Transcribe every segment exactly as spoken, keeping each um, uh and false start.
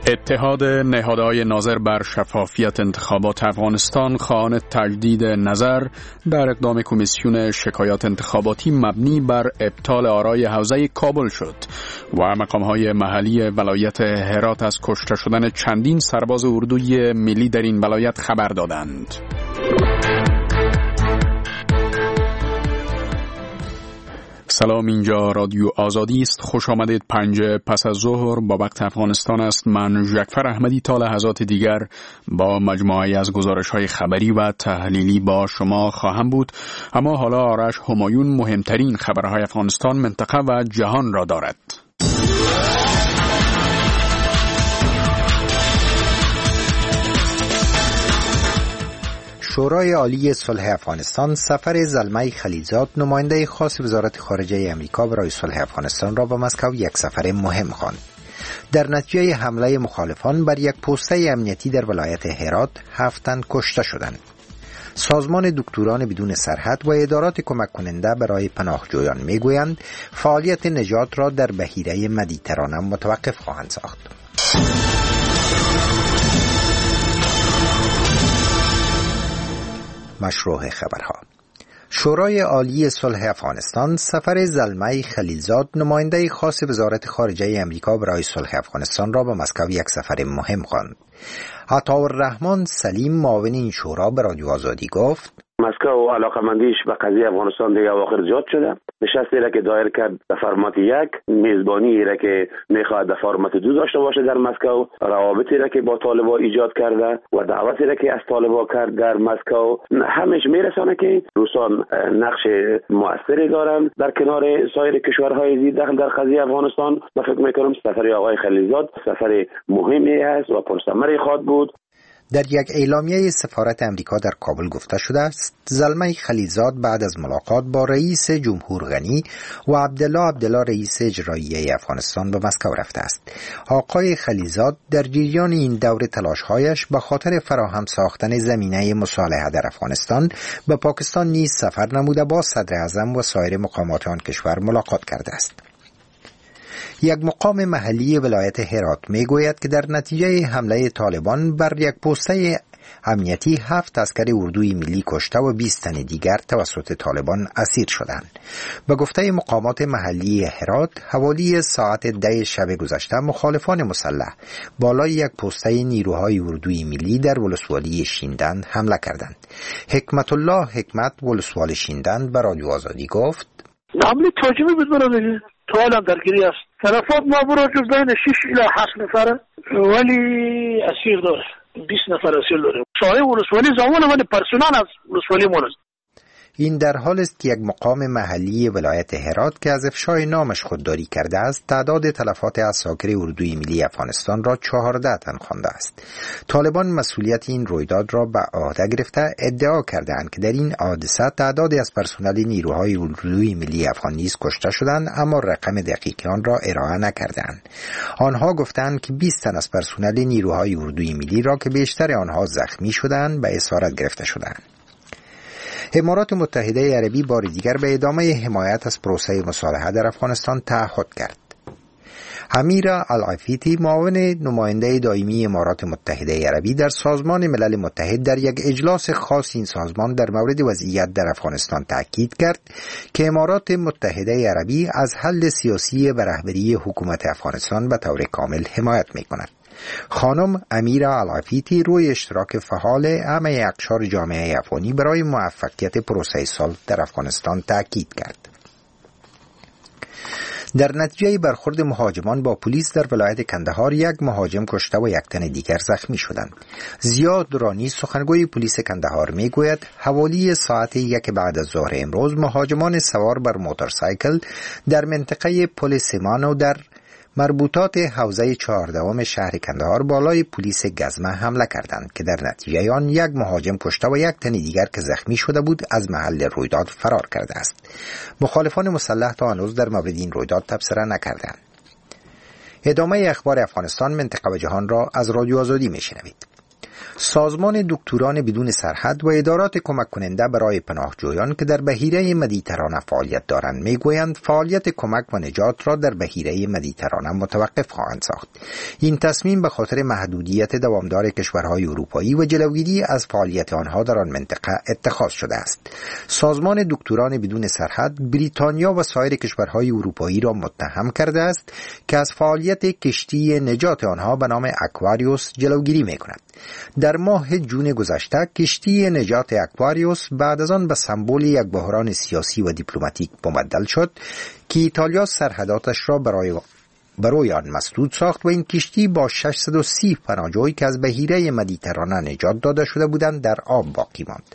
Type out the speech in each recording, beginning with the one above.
اتحاد نهادهای ناظر بر شفافیت انتخابات افغانستان خواهان تجدید نظر در اقدام کمیسیون شکایات انتخاباتی مبنی بر ابطال آرای حوزه کابل شد و مقامهای محلی ولایت هرات از کشته شدن چندین سرباز اردوی ملی در این ولایت خبر دادند. سلام، اینجا رادیو آزادی است. خوش آمدید. پنج پس از ظهر با وقت افغانستان است. من جعفر احمدی تا لحظات دیگر با مجموعه‌ای از گزارش‌های خبری و تحلیلی با شما خواهم بود. اما حالا آرش همایون مهمترین خبرهای افغانستان، منطقه و جهان را دارد. شورای عالی صلح افغانستان سفر زلمه خلیلزاد، نماینده خاص وزارت خارجه امریکا برای صلح افغانستان را به مسکو یک سفر مهم خواند. در نتیجه حمله مخالفان بر یک پوسته امنیتی در ولایت هرات هفت تن کشته شدند. سازمان دکتران بدون سرحد و ادارات کمک کننده برای پناهجویان میگویند فعالیت نجات را در بحیره مدیترانه متوقف خواهند ساخت. مشروع خبرها. شورای عالی صلح افغانستان سفر زلمه خلیلزاد، نماینده خاص وزارت خارجه امریکا برای صلح افغانستان را به مسکو یک سفر مهم خواند. عطاالرحمن سلیم، معاون این شورا، به رادیو آزادی گفت: مسکو علاقمندیش به قضیه افغانستان دیگه اواخر زیاد شده. نشستی را که دایر کرد به فرمت یک، میزبانی را که میخواد به فرمت دو داشته باشه در مسکو، روابطی را که با طالبا ایجاد کرده و دعوتی را که از طالبا کرد در مسکو، همش میرسانه که روسان نقش مؤثری دارن در کنار سایر کشورهای زیر دخل در قضیه افغانستان. من فکر میکنم سفر آقای خلیلزاد سفر مهمی است و پرثمری خواهد بود. در یک اعلامیه سفارت امریکا در کابل گفته شده است زلمه خلیلزاد بعد از ملاقات با رئیس جمهور غنی و عبدالله عبدالله رئیس اجرایی افغانستان به مسکو رفته است. آقای خلیلزاد در جریان این دور تلاش‌هایش به خاطر فراهم ساختن زمینه مصالحه در افغانستان به پاکستان نیز سفر نموده با صدر اعظم و سایر مقامات آن کشور ملاقات کرده است. یک مقام محلی ولایت هرات میگوید که در نتیجه حمله طالبان بر یک پوسته امنیتی هفت عسکر اردوی ملی کشته و بیست تن دیگر توسط طالبان اسیر شدند. به گفته مقامات محلی هرات، حوالی ساعت ده شب گذشته مخالفان مسلح بالای یک پوسته نیروهای اردوی ملی در ولسوالی شیندند حمله کردند. حکمت الله حکمت، ولسوال شیندند، به رادیو آزادی گفت: حمله تاجمی بود برای تو هم درگیری است. تلفات ما برو جز بین شش الی هشت نفره ولی اسیر داره، بیست نفر اسیر داره. صاحب ولسوالی زمان ولی پرسنل از ولسوالی مونست. این در حال است که یک مقام محلی ولایت هرات که از افشای نامش خودداری کرده است تعداد تلفات عساکر اردوی ملی افغانستان را چهارده تن خوانده است. طالبان مسئولیت این رویداد را به عهده گرفته ادعا کردند که در این حادثه تعدادی از پرسنل نیروهای اردوی ملی افغان نیز کشته شدند، اما رقم دقیق آن را ارائه نکردند. آنها گفتند که بیست تن از پرسنل نیروهای اردوی ملی را که بیشتر آنها زخمی شدند به اسارت گرفته شدند. امارات متحده عربی بار دیگر به ادامه حمایت از پروسه مصالحه در افغانستان تعهد کرد. امیر العفیتی، معاون نماینده دائمی امارات متحده عربی در سازمان ملل متحد، در یک اجلاس خاص این سازمان در مورد وضعیت در افغانستان تاکید کرد که امارات متحده عربی از حل سیاسی و رهبری حکومت افغانستان به طور کامل حمایت می‌کند. خانم امیر العفیتی روی اشتراک فعال همه اقشار جامعه افغانی برای موفقیت پروسه صلح در افغانستان تاکید کرد. در نتیجه برخورد مهاجمان با پلیس در ولایت کندهار، یک مهاجم کشته و یک تن دیگر زخمی شدند. زیاد رانی، سخنگوی پلیس کندهار، میگوید حوالی ساعت یک بعد از ظهر امروز مهاجمان سوار بر موتورسایکل در منطقه پل سیمانو در مربوطات حوزه چهاردهم شهر کندهار بالای پلیس گزمه حمله کردند که در نتیجه آن یک مهاجم کشته و یک تن دیگر که زخمی شده بود از محل رویداد فرار کرده است. مخالفان مسلح تا هنوز در مورد این رویداد تبصره نکردند. ادامه اخبار افغانستان، منطقه و جهان را از رادیو آزادی میشنوید. سازمان دکتران بدون سرحد و ادارات کمک کننده برای پناهجویان که در بحیره مدیترانه فعالیت دارند میگویند فعالیت کمک و نجات را در بحیره مدیترانه متوقف خواهند ساخت. این تصمیم به خاطر محدودیت دوامدار کشورهای اروپایی و جلوگیری از فعالیت آنها در آن منطقه اتخاذ شده است. سازمان دکتران بدون سرحد بریتانیا و سایر کشورهای اروپایی را متهم کرده است که از فعالیت کشتی نجات آنها به نام اکواریوس جلوگیری می‌کند. در ماه جون گذشته کشتی نجات اکواریوس بعد از آن به سمبل یک بحران سیاسی و دیپلماتیک مبدل شد که ایتالیا سرحداتش را برای برای آن مسدود ساخت و این کشتی با ششصد و سی پناهجویی که از بحیره مدیترانه نجات داده شده بودند در آب باقی ماند.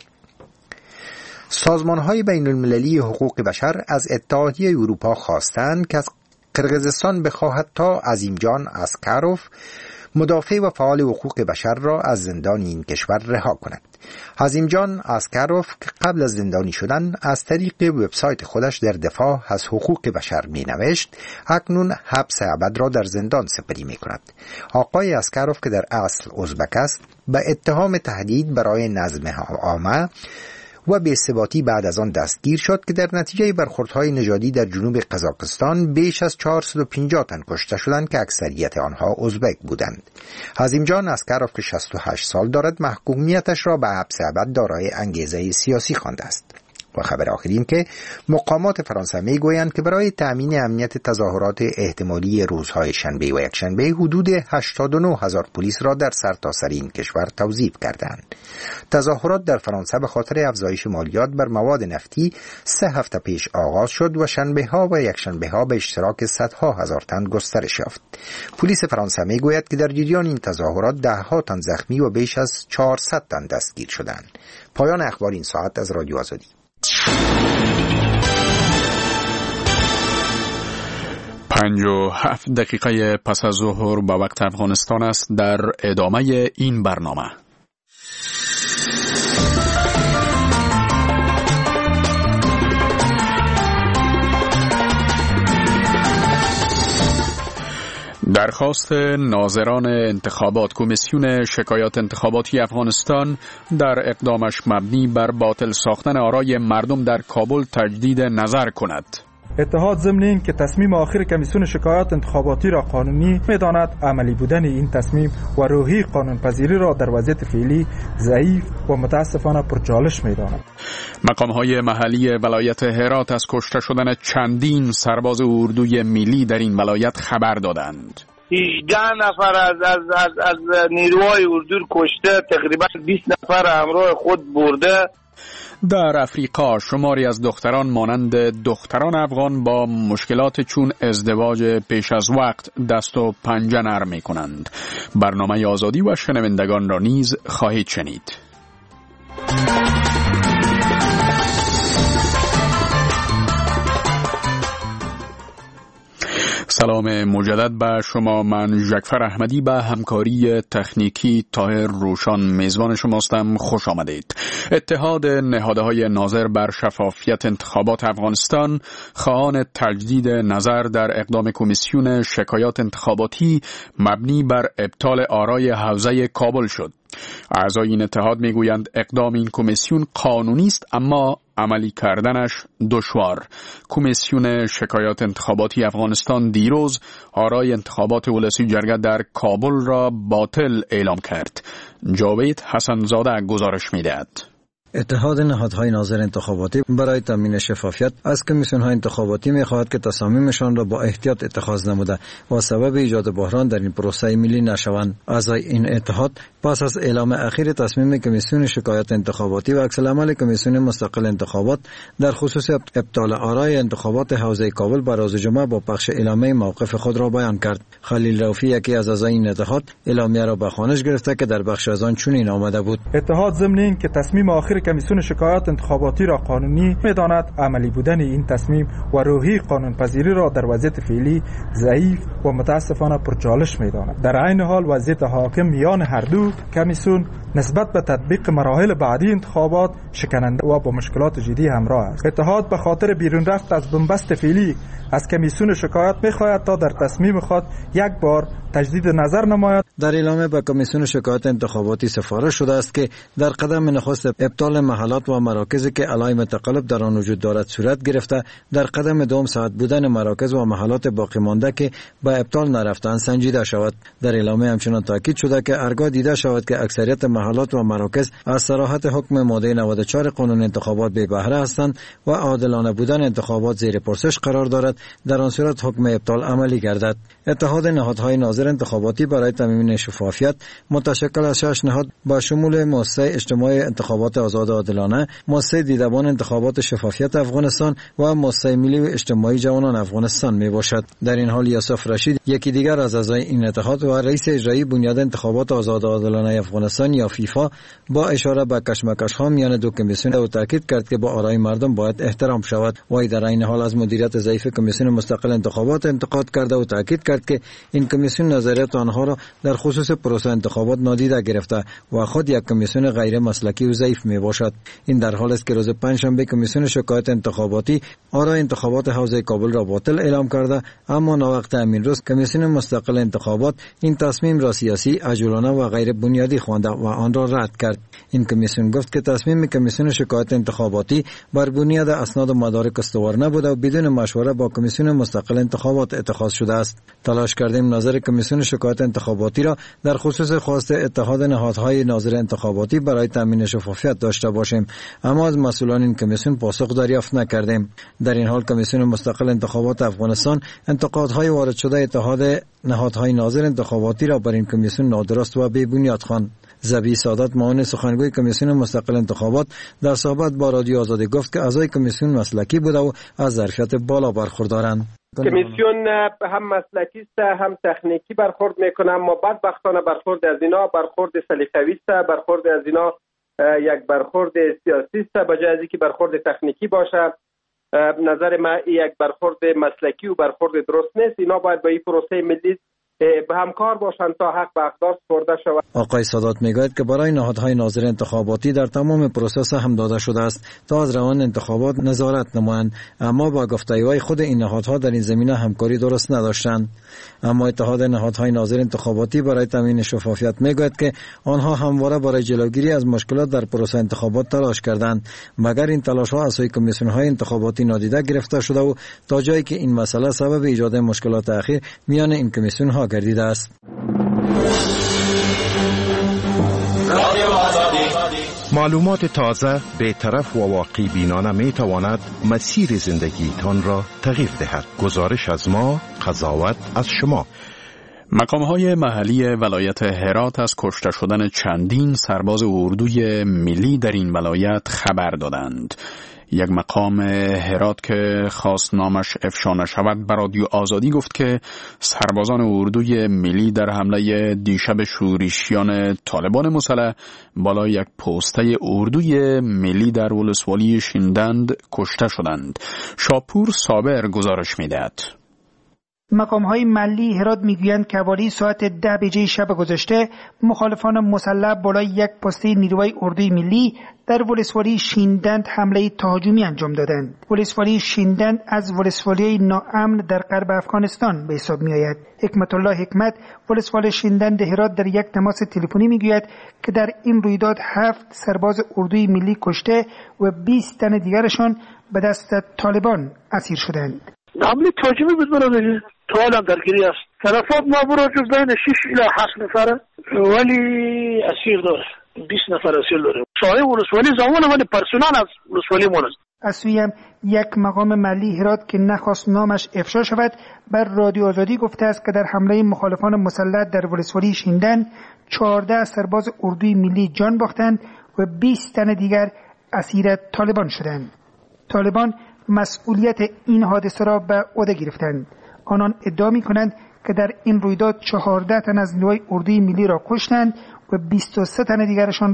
سازمان‌های بین‌المللی حقوق بشر از اتحادیه اروپا خواستند که از قرقیزستان بخواهد تا عظیمجان اسکاروف مدافع و فعال حقوق بشر را از زندان این کشور رها کند. عظیمجان اسکاروف که قبل از زندانی شدن از طریق وبسایت خودش در دفاع از حقوق بشر می نوشت، اکنون حبس ابد را در زندان سپری می کند. آقای اسکاروف که در اصل ازبک است به اتهام تهدید برای نظم عامه و بی‌ثباتی بعد از آن دستگیر شد که در نتیجه برخوردهای نژادی در جنوب قزاقستان بیش از چهارصد و پنجاه تن کشته شدند که اکثریت آنها ازبک بودند. عظیمجان اسکاروف که شصت و هشت سال دارد محکومیتش را به حبس ابد دارای انگیزه سیاسی خوانده است. و خبر آخرین که مقامات فرانسه میگویند که برای تأمین امنیت تظاهرات احتمالی روزهای شنبه و یکشنبه حدود هشتاد و نه هزار پلیس را در سرتاسر این کشور توظیف کردند. تظاهرات در فرانسه به خاطر افزایش مالیات بر مواد نفتی سه هفته پیش آغاز شد و شنبه ها و یکشنبه ها به اشتراک صدها هزار تن گسترش یافت. پلیس فرانسه میگوید که در جریان این تظاهرات ده ها تن زخمی و بیش از چهارصد تن دستگیر شدند. پایان اخبار این ساعت از رادیو آزادی. پنج و هفت دقیقه پس از ظهر به وقت افغانستان است. در ادامه این برنامه درخواست ناظران انتخابات کمیسیون شکایات انتخاباتی افغانستان در اقدامش مبنی بر باطل ساختن آرای مردم در کابل تجدید نظر کند. اتحاد ضمن این که تصمیم آخر کمیسیون شکایات انتخاباتی را قانونی می‌داند، عملی بودن این تصمیم و روحی قانون پذیری را در وضعیت فعلی ضعیف و متاسفانه پرچالش می‌داند. مقام‌های محلی ولایت هرات از کشته شدن چندین سرباز اردوی ملی در این ولایت خبر دادند. هجده نفر از از از, از نیروهای اردو کشته، تقریبا بیست نفر همراه خود برده. در افریقا شماری از دختران مانند دختران افغان با مشکلات چون ازدواج پیش از وقت دست و پنجه نرم می کنند. برنامه آزادی و شنوندگان را نیز خواهید شنید. سلام مجدد به شما. من ژکفر احمدی به همکاری تکنیکی طاهر روشان میزبان شماستم. خوش آمدید. اتحاد نهادهای ناظر بر شفافیت انتخابات افغانستان خواهان تجدید نظر در اقدام کمیسیون شکایات انتخاباتی مبنی بر ابطال آرای حوزه کابل شد. اعضای این اتحاد میگویند اقدام این کمیسیون قانونی است اما عملی کردنش دشوار. کمیسیون شکایات انتخاباتی افغانستان دیروز آرای انتخابات ولسی جرگه در کابل را باطل اعلام کرد. جاوید حسنزاده گزارش می‌دهد. اتحاد نهادهای ناظر انتخاباتی برای تامین شفافیت از کمیسیون‌های انتخاباتی می‌خواهد که تصامیمشان را با احتیاط اتخاذ نموده و سبب ایجاد بحران در این پروسه ملی نشوند. اعضای این اتحاد پس از اعلام اخیر تصمیم کمیسیون شکایات انتخاباتی و عکس‌العمل کمیسیون مستقل انتخابات در خصوص ابطال آرای انتخابات حوزه کابل بر روز جمعه با پخش اعلامیه موقف خود را بیان کرد. خلیل رافی یکی از اعضای این اتحاد اعلامیه را به خوانش گرفته که در بخش از آن چنین آمده بود: اتحاد ضمن این که تصمیم آخر کمیسیون شکایات انتخاباتی را قانونی می‌داند، عملی بودن این تصمیم و روحی قانون پذیری را در وضعیت فعلی ضعیف و متاسفانه پرچالش می‌داند. در عین حال وضعیت حاکم میان هر دو کمیسیون نسبت به تطبیق مراحل بعدی انتخابات شکننده و با مشکلات جدی همراه است. اتحاد به خاطر بیرون رفت از بنبست فعلی از کمیسیون شکایات می‌خواهد تا در تصمیم خود یک بار تجدید نظر نماید. در اعلامیه به کمیسیون شکایات انتخاباتی سفارش شده است که در قدم نخست ابطال محلات و مراکزی که علائم تقلب در آن وجود دارد صورت گرفته، در قدم دوم صحت بودن مراکز و محلات باقی مانده که به ابطال نرفتند سنجیده شود. در اعلامیه همچنین تاکید شده که هرگاه دیده شود که اکثریت محلات و مراکز از صراحت حکم ماده نود و چهار قانون انتخابات بی بهره هستند و عادلانه بودن انتخابات زیر پرسش قرار دارد، در آن صورت حکم ابطال عملی گردد. اتحاد نهادهای ناظر انتخاباتی برای تضمین شفافیت متشکل از شش نهاد با شمول مؤسسه اجتماعی انتخابات آزاد و عادلانه، مؤسسه دیدبان انتخابات شفافیت افغانستان و مؤسسه ملی و اجتماعی جوانان افغانستان می باشد. در این حال یوسف رشید، یکی دیگر از اعضای این اتحاد و رئیس اجرایی بنیاد انتخابات آزاد و عادلانه افغانستان یا فیفا، با اشاره به کشمکش‌ها میان دو کمیسیون او تاکید کرد که با آرای مردم باید احترام شود. و در این حال از مدیریت ضعیف کمیسیون مستقل انتخابات انتقاد کرده و تاکید کرد که این کمیسیون نظریات آنها را در خصوص پروسه انتخابات نادیده گرفته و خود یک کمیسیون غیر مسلکی و ضعیف می باشد. این در حالی است که روز پنجشنبه کمیسیون شکایات انتخاباتی آرای انتخابات حوزه کابل را باطل اعلام کرده، اما ناوقت همین روز کمیسیون مستقل انتخابات این تصمیم را سیاسی، عجولانه و غیر بنیادی خوانده و آن را رد کرد. این کمیسیون گفت که تصمیم کمیسیون شکایات انتخاباتی بر بنیاد اسناد و مدارک استوار نبوده و بدون مشوره با کمیسیون مستقل انتخابات اتخاذ شده است. تلاش کردیم نظر کمیسیون شکایات انتخاباتی را در خصوص خواست اتحاد نهادهای ناظر انتخاباتی برای تامین شفافیت داشته باشیم، اما از مسئولان این کمیسیون پاسخ دریافت نکردیم. در این حال کمیسیون مستقل انتخابات افغانستان انتقادهای وارد شده اتحاد نهادهای ناظر انتخاباتی را بر این کمیسیون نادرست و بی بنیاد خواند. زبی سعادت، معاون سخنگوی کمیسیون مستقل انتخابات، در صحبت با رادیو آزادی گفت که اعضای کمیسیون مسلکی بوده و از ظرفیت بالا برخوردارند. کمیسیون هم مسلکی است هم تکنیکی برخورد میکنه، اما بدبختانه برخورد از اینا برخورد سلیقه‌ای است، برخورد از اینا یک برخورد سیاسی است به جای از اینکه برخورد تکنیکی باشه. نظر ما یک برخورد مسلکی و برخورد درست نیست. اینا باید با این پروسه ملی به همکار باشند تا حق به حقدار سپرده شود. آقای سادات میگوید که برای نهادهای ناظر انتخاباتی در تمام پروسه هم داده شده است تا از روان انتخابات نظارت نمایند، اما با گفتگوهای خود این نهادها در این زمینه همکاری درست نداشتند. اما اتحاد نهادهای ناظر انتخاباتی برای تامین شفافیت میگوید که آنها همواره برای جلوگیری از مشکلات در پروسه انتخابات تلاش کردند، مگر این تلاش‌ها از سوی کمیسیون‌های انتخاباتی نادیده گرفته شده و تا جایی که این مسئله سبب ایجاد مشکلات اخیر میان این کمیسیون‌ها گردیده است. معلومات تازه، بی‌طرف و واقعی بینانه می تواند مسیر زندگیتان را تغییر دهد. گزارش از ما، قضاوت از شما. مقام‌های محلی ولایت هرات از کشته شدن چندین سرباز اردوی ملی در این ولایت خبر دادند. یک مقام هرات که خواست نامش افشا نشود به رادیو آزادی گفت که سربازان اردوی ملی در حمله دیشب شورشیان طالبان مسلح بالای یک پوسته اردوی ملی در ولسوالی شیندند کشته شدند. شاپور صابر گزارش می‌دهد. مقام‌های محلی هرات میگویند که حوالی ساعت ده بجه شب گذشته مخالفان مسلح بالای یک پسته نیروی اردوی ملی در ولسوالی شیندند حمله تهاجمی انجام دادند. ولسوالی شیندند از ولسوالی ناامن در غرب افغانستان به حساب می‌آید. حکمت الله حکمت، ولسوالی شیندند هرات، در یک تماس تلفنی میگوید که در این رویداد هفت سرباز اردوی ملی کشته و بیست تن دیگرشان به دست طالبان اسیر شدند. حمله تهاجمی بود برادر، تا الان درگیری است. تلفات ما برای جز بین شش الی هفت نفره، ولی اسیر داره، بیست نفر اسیر داره. صاحب ولسوالی زمان ولی پرسنل از ولسوالی مون است. از سوی هم یک مقام محلی هرات که نخواست نامش افشا شود بر رادیو آزادی گفته است که در حمله مخالفان مسلح در ولسوالی شیندن چهارده سرباز اردوی ملی جان باختند و بیست تن دیگر اسیر طالبان شدند. طالبان مسئولیت این حادثه را به عهده گرفتند. آنان ادعا می‌کنند که در این رویداد چهارده تن از نیروی اردوی ملی را کشتند و بیست و سه تن دیگرشان را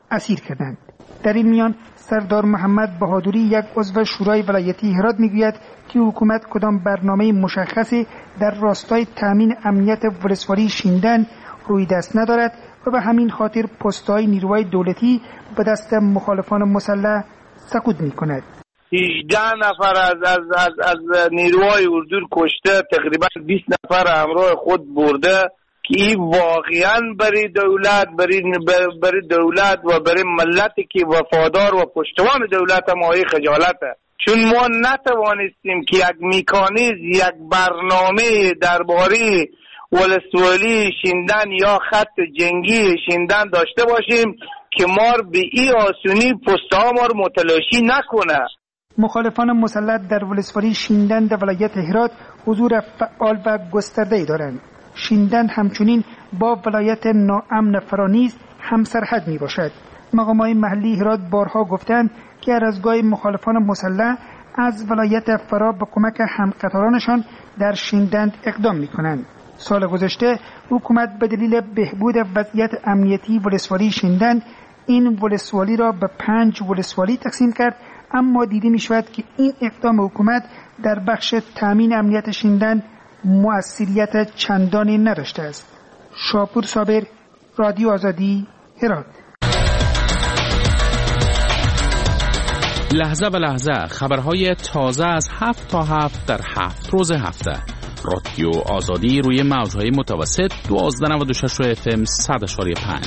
اسیر کردند. در این میان سردار محمد بهادری یک عضو شورای ولایتی هرات میگوید که حکومت کدام برنامه مشخصی در راستای تامین امنیت ولسوالی شیندن روی دست ندارد و به همین خاطر پست‌های نیروهای دولتی به دست مخالفان مسلح سقوط می‌کند. هجده نفر از از از, از نیروهای اردو کشته، تقریبا بیست نفر همراه خود برده که این واقعا برای دولت برای برای دولت و برای ملتی که وفادار و پشتوان دولت مایه خجالته، چون ما نتوانستیم که یک میکانیزم یک برنامه درباره ولسوالی شیندن یا خط جنگی شیندن داشته باشیم که ما به این آسونی پست‌ها ما رو متلاشی نکنه. مخالفان مسلح در ولسوالی شیندن در ولایت هرات حضور فعال و گسترده‌ای دارند. شیندن همچنین با ولایت ناامن فرانیز همسرحد می باشد. مقامات محلی هرات بارها گفتند که هر از گاهی مخالفان مسلح از ولایت فرا به کمک همقطارانشان در شیندن اقدام می کنند. سال گذشته حکومت به دلیل بهبود وضعیت امنیتی ولسوالی شیندن این ولسوالی را به پنج ولسوالی تقسیم کرد، اما دیده می شود که این اقدام حکومت در بخش تامین امنیت شیندن مؤثریت چندانی نداشته است. شاپور صابر، رادیو آزادی، هرات. لحظه به لحظه خبرهای تازه از هفت تا هفت در هفت روز هفته. رادیو آزادی روی موجهای متوسط دوازده نود و شش اف ام صد اشاری پنج.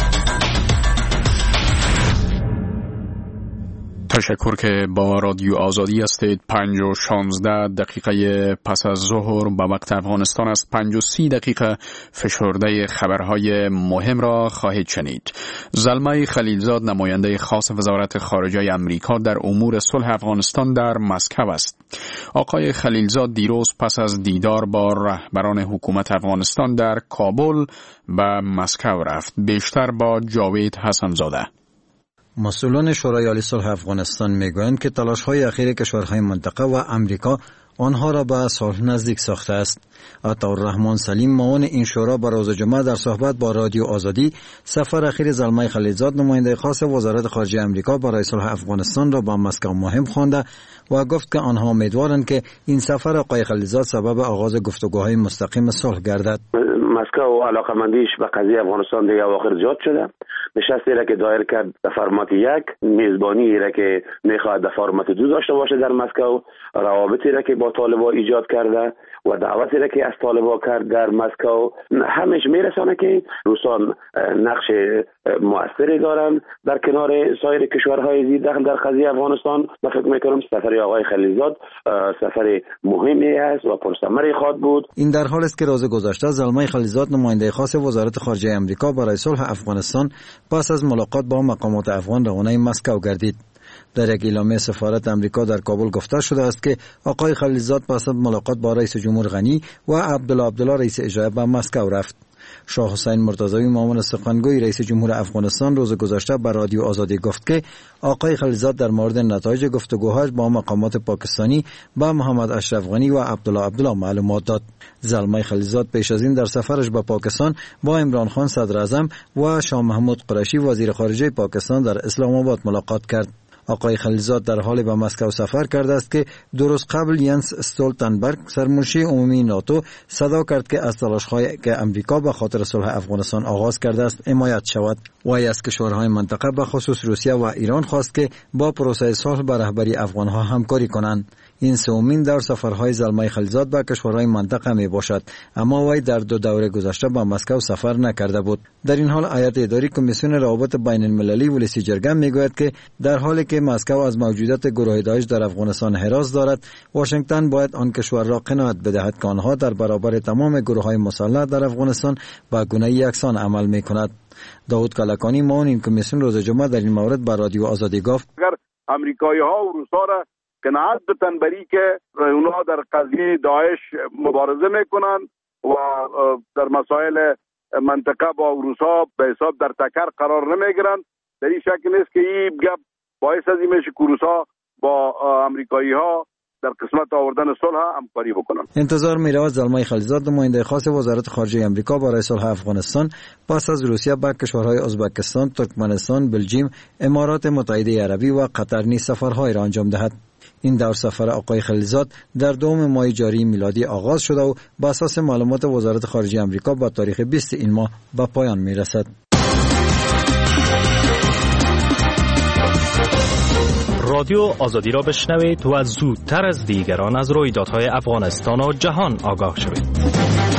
تشکر که با رادیو آزادی هستید. پنج و شانزده دقیقه پس از ظهر به وقت افغانستان است. پنج و سی دقیقه فشرده خبرهای مهم را خواهید شنید. زلمه خلیلزاد نماینده خاص وزارت خارجه آمریکا در امور صلح افغانستان در مسکو است. آقای خلیلزاد دیروز پس از دیدار با رهبران حکومت افغانستان در کابل به مسکو رفت. بیشتر با جاوید حسن‌زاده. مسئولان شورای عالی صلح افغانستان میگویند که تلاش‌های اخیر کشورهای منطقه و امریکا آنها را به صلح نزدیک ساخته است. عطاالرحمن سلیم معاون این شورا به روز جمعه در صحبت با رادیو آزادی سفر اخیر زلمه خلیلزاد نماینده خاص وزارت خارجه آمریکا برای صلح افغانستان را به مسکو مهم خوانده و گفت که آنها امیدوارند که این سفر آقای خلیلزاد سبب آغاز گفتگوهای مستقیم صلح گردد. مسکو علاقمندیش به قضیه افغانستان دیگه اواخر زیاد شده. نشستی را که دایر کرد در فرمت یک، میزبانی را که میخواد در فرمت دو داشته باشه در مسکو، روابطی را که با طالبا ایجاد کرده و دعوتی را که از طالبا کرد در مسکو، همش میرسانه که روسان نقش مؤثری دارن در کنار سایر کشورهای دیگر در قضیه افغانستان. من فکر میکنم سفر آقای خلیلزاد سفر مهمی است و پرثمری خواهد بود. این در حال است که روز گذشته زلمه خلیلزاد نماینده خاص وزارت خارجه آمریکا برای صلح افغانستان پس از ملاقات با مقامات افغان روانه مسکو گردید. در یک اعلامیه سفارت امریکا در کابل گفته شده است که آقای خلیلزاد پس از ملاقات با رئیس جمهور غنی و عبدالله عبدالله رئیس اجرایی به مسکو رفت. شاه حسین مرتضوی معاون سخنگوی رئیس جمهور افغانستان روز گذشته به رادیو آزادی گفت که آقای خلیلزاد در مورد نتایج گفتگوهاش با مقامات پاکستانی با محمد اشرف غنی و عبدالله عبدالله معلومات داد. زلمه خلیلزاد پیش از این در سفرش به پاکستان با عمران خان صدر اعظم و شاه محمود قریشی وزیر خارجه پاکستان در اسلام آباد ملاقات کرد. آقای خلیلزاد در حال به مسکو سفر کرده است که دو روز قبل ینس استولتنبرگ سرمنشی عمومی ناتو صدا کرد که از تلاش‌هایی که امریکا به خاطر صلح افغانستان آغاز کرده است حمایت شود. وی از کشورهای منطقه به خصوص روسیه و ایران خواست که با پروسه صلح به رهبری افغانها همکاری کنند. این سومین دور سفرهای زلمه خلیلزاد به کشورهای منطقه می باشد، اما وی در دو دوره گذشته به مسکو سفر نکرده بود. در این حال هیئت اداری کمیسیون روابط بین المللی ولسی جرگه میگوید که در حالی که مسکو از موجودیت گروه داعش در افغانستان حراس دارد، واشنگتن باید آن کشور را قناعت بدهد که آنها در برابر تمام گروه‌های مسلح در افغانستان به گونه یکسان عمل می‌کند. داود کلکانی معاون این کمیسیون روز جمعه در این مورد به رادیو آزادی گفت: اگر امریکایی‌ها و روس‌ها را قناعت بدن بری که اونها در قضیه داعش مبارزه میکنن و در مسائل منطقه با روس‌ها به حساب در تکر قرار نمیگیرن، در این شک نیست که این گپ باعث از این میشه که روس‌ها با امریکایی‌ها در قسمت آوردن صلح همکاری بکنن. انتظار می‌رود زلمای خلیزاد نماینده خاص وزارت خارجه آمریکا برای صلح افغانستان پس از روسیه به کشورهای ازبکستان، ترکمنستان، بلژیم، امارات متحده عربی و قطر نیز سفرهای را انجام دهد. این دور سفر آقای خلیزاد در دوم ماه جاری میلادی آغاز شده و بر اساس معلومات وزارت خارجه آمریکا با تاریخ بیست این ماه به پایان میرسد. رادیو آزادی را بشنوید و زودتر از دیگران از رویدادهای افغانستان و جهان آگاه شوید.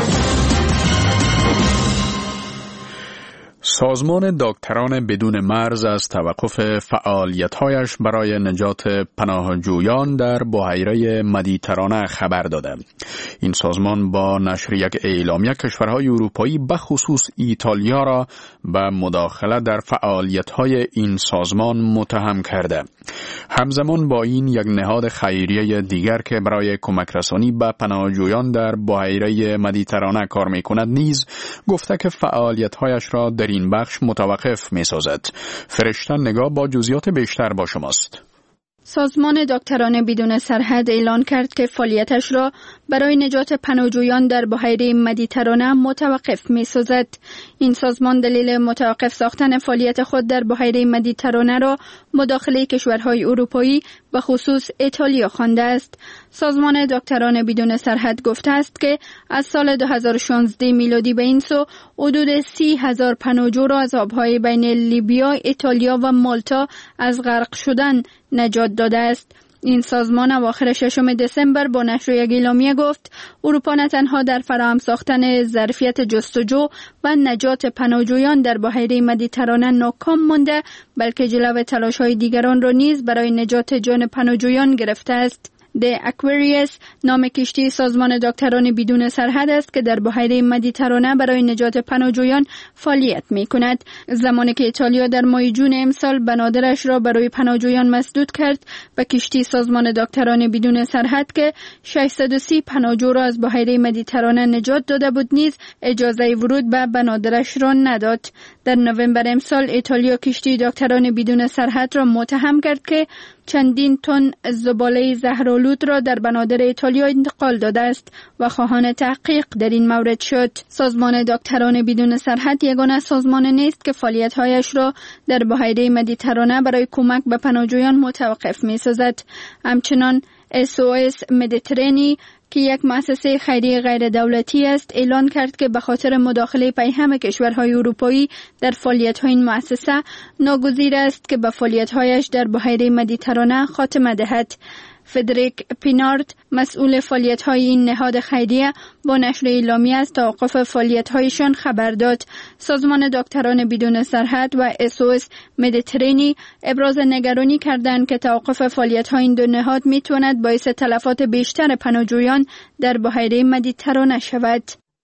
سازمان دکتران بدون مرز از توقف فعالیت‌هایش برای نجات پناهجویان در بحیره مدیترانه خبر داده. این سازمان با نشر یک اعلامیه کشورهای اروپایی به خصوص ایتالیا را به مداخله در فعالیت‌های این سازمان متهم کرده. همزمان با این یک نهاد خیریه دیگر که برای کمک رسانی به پناهجویان در بحیره مدیترانه کار می‌کند نیز گفته که فعالیت‌هایش را در این بخش متوقف می‌سازد. فرشته نگاه با جزئیات بیشتر با شماست. سازمان دکتران بدون سرحد اعلان کرد که فعالیتش را برای نجات پناهجویان در بحیره مدیترانه متوقف می‌سازد. این سازمان دلیل متوقف ساختن فعالیت خود در بحیره مدیترانه را مداخله کشورهای اروپایی به خصوص ایتالیا خوانده است. سازمان دکتران بدون سرحد گفته است که از سال دو هزار و شانزده میلادی به این سو حدود سی هزار پناهجو را از آبهای بین لیبیا، ایتالیا و مالتا از غرق شدن نجات داده است. این سازمان اواخر ششم دسامبر با نشر یک اعلامیه گفت اروپا نه تنها در فراهم ساختن ظرفیت جستجو و نجات پناهجویان در بحیره مدیترانه ناکام مانده، بلکه جلو تلاش‌های دیگران را نیز برای نجات جان پناهجویان گرفته است. The Aquarius نام کشتی سازمان دکتران بدون سرحد است که در بحیره مدیترانه برای نجات پناهجویان فعالیت می‌کند. زمانی که ایتالیا در ماه جون امسال بنادرش را برای پناهجویان مسدود کرد، به کشتی سازمان دکتران بدون سرحد که ششصد و سی پناهجو را از بحیره مدیترانه نجات داده بود نیز اجازه ورود به بنادرش را نداد. در نوامبر امسال ایتالیا کشتی دکتران بدون سرحد را متهم کرد که چندین تن زباله زهرآلود را در بنادر ایتالیا انتقال داده است و خواهان تحقیق در این مورد شد. سازمان دکتران بدون سرحد یگانه سازمان نیست که فعالیت‌هایش را در بحیره مدیترانه برای کمک به پناهجویان متوقف می‌سازد. همچنان اس او اس مدیترانی که یک مؤسسه خیریه غیر دولتی است اعلان کرد که به خاطر مداخله پیهم کشورهای اروپایی در فعالیت‌های این مؤسسه ناگزیر است که به فعالیت‌هایش در بحیره مدیترانه خاتمه دهد. فدریک پینارد مسئول فعالیت‌های این نهاد خیریه با نشر اعلامیه از توقف فعالیت‌هایشان خبر داد. سازمان دکتران بدون سرحد و اس او اس مدیترانی ابراز نگرانی کردند که توقف فعالیت‌های این دو نهاد می‌تواند باعث تلفات بیشتر پناهجویان در بحیره مدیترانه شود.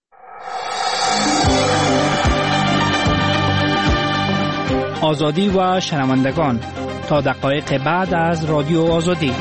آزادی و شنوندگان تا دقایق بعد از رادیو آزادی.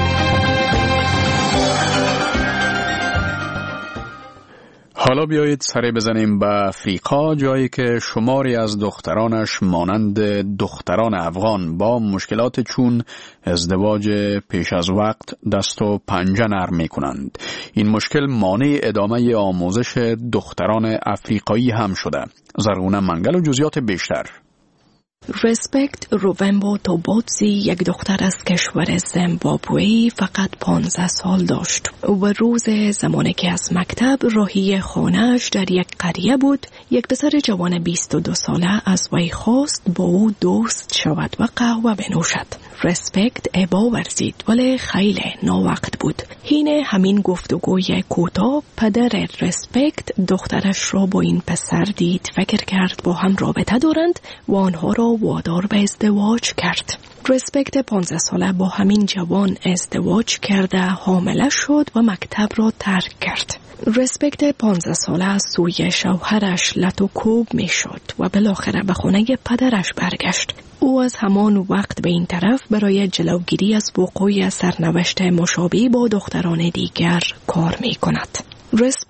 حالا بیایید سری بزنیم به افریقا، جایی که شماری از دخترانش مانند دختران افغان با مشکلات چون ازدواج پیش از وقت دست و پنجه نرم می کنند. این مشکل مانع ادامه آموزش دختران افریقایی هم شده. زرغونه منگل و جزئیات بیشتر. رسپکت روونبو توبوتسی یک دختر از کشور زیمبابوه فقط پانزده سال داشت و روز زمانی که از مکتب راهی خانه‌اش در یک قریه بود، یک پسر جوان بیست و دو ساله از وی خواست با او دوست شود و قهوه بنوشد. رسپکت ابا ورزید ولی خیلی ناوقت بود. حین همین گفتگوی کوتاه پدر رسپکت دخترش را با این پسر دید، فکر کرد با هم رابطه دارند و آنها را وادار به ازدواج کرد. رسپکت پانزده ساله با همین جوان ازدواج کرده حامله شد و مکتب را ترک کرد. رسپکت پانزده ساله از سوی شوهرش لطوکوب می شد و بالاخره به خانه پدرش برگشت. او از همان وقت به این طرف برای جلوگیری از وقوع سرنوشت مشابه با دختران دیگر کار می کند. رسپکت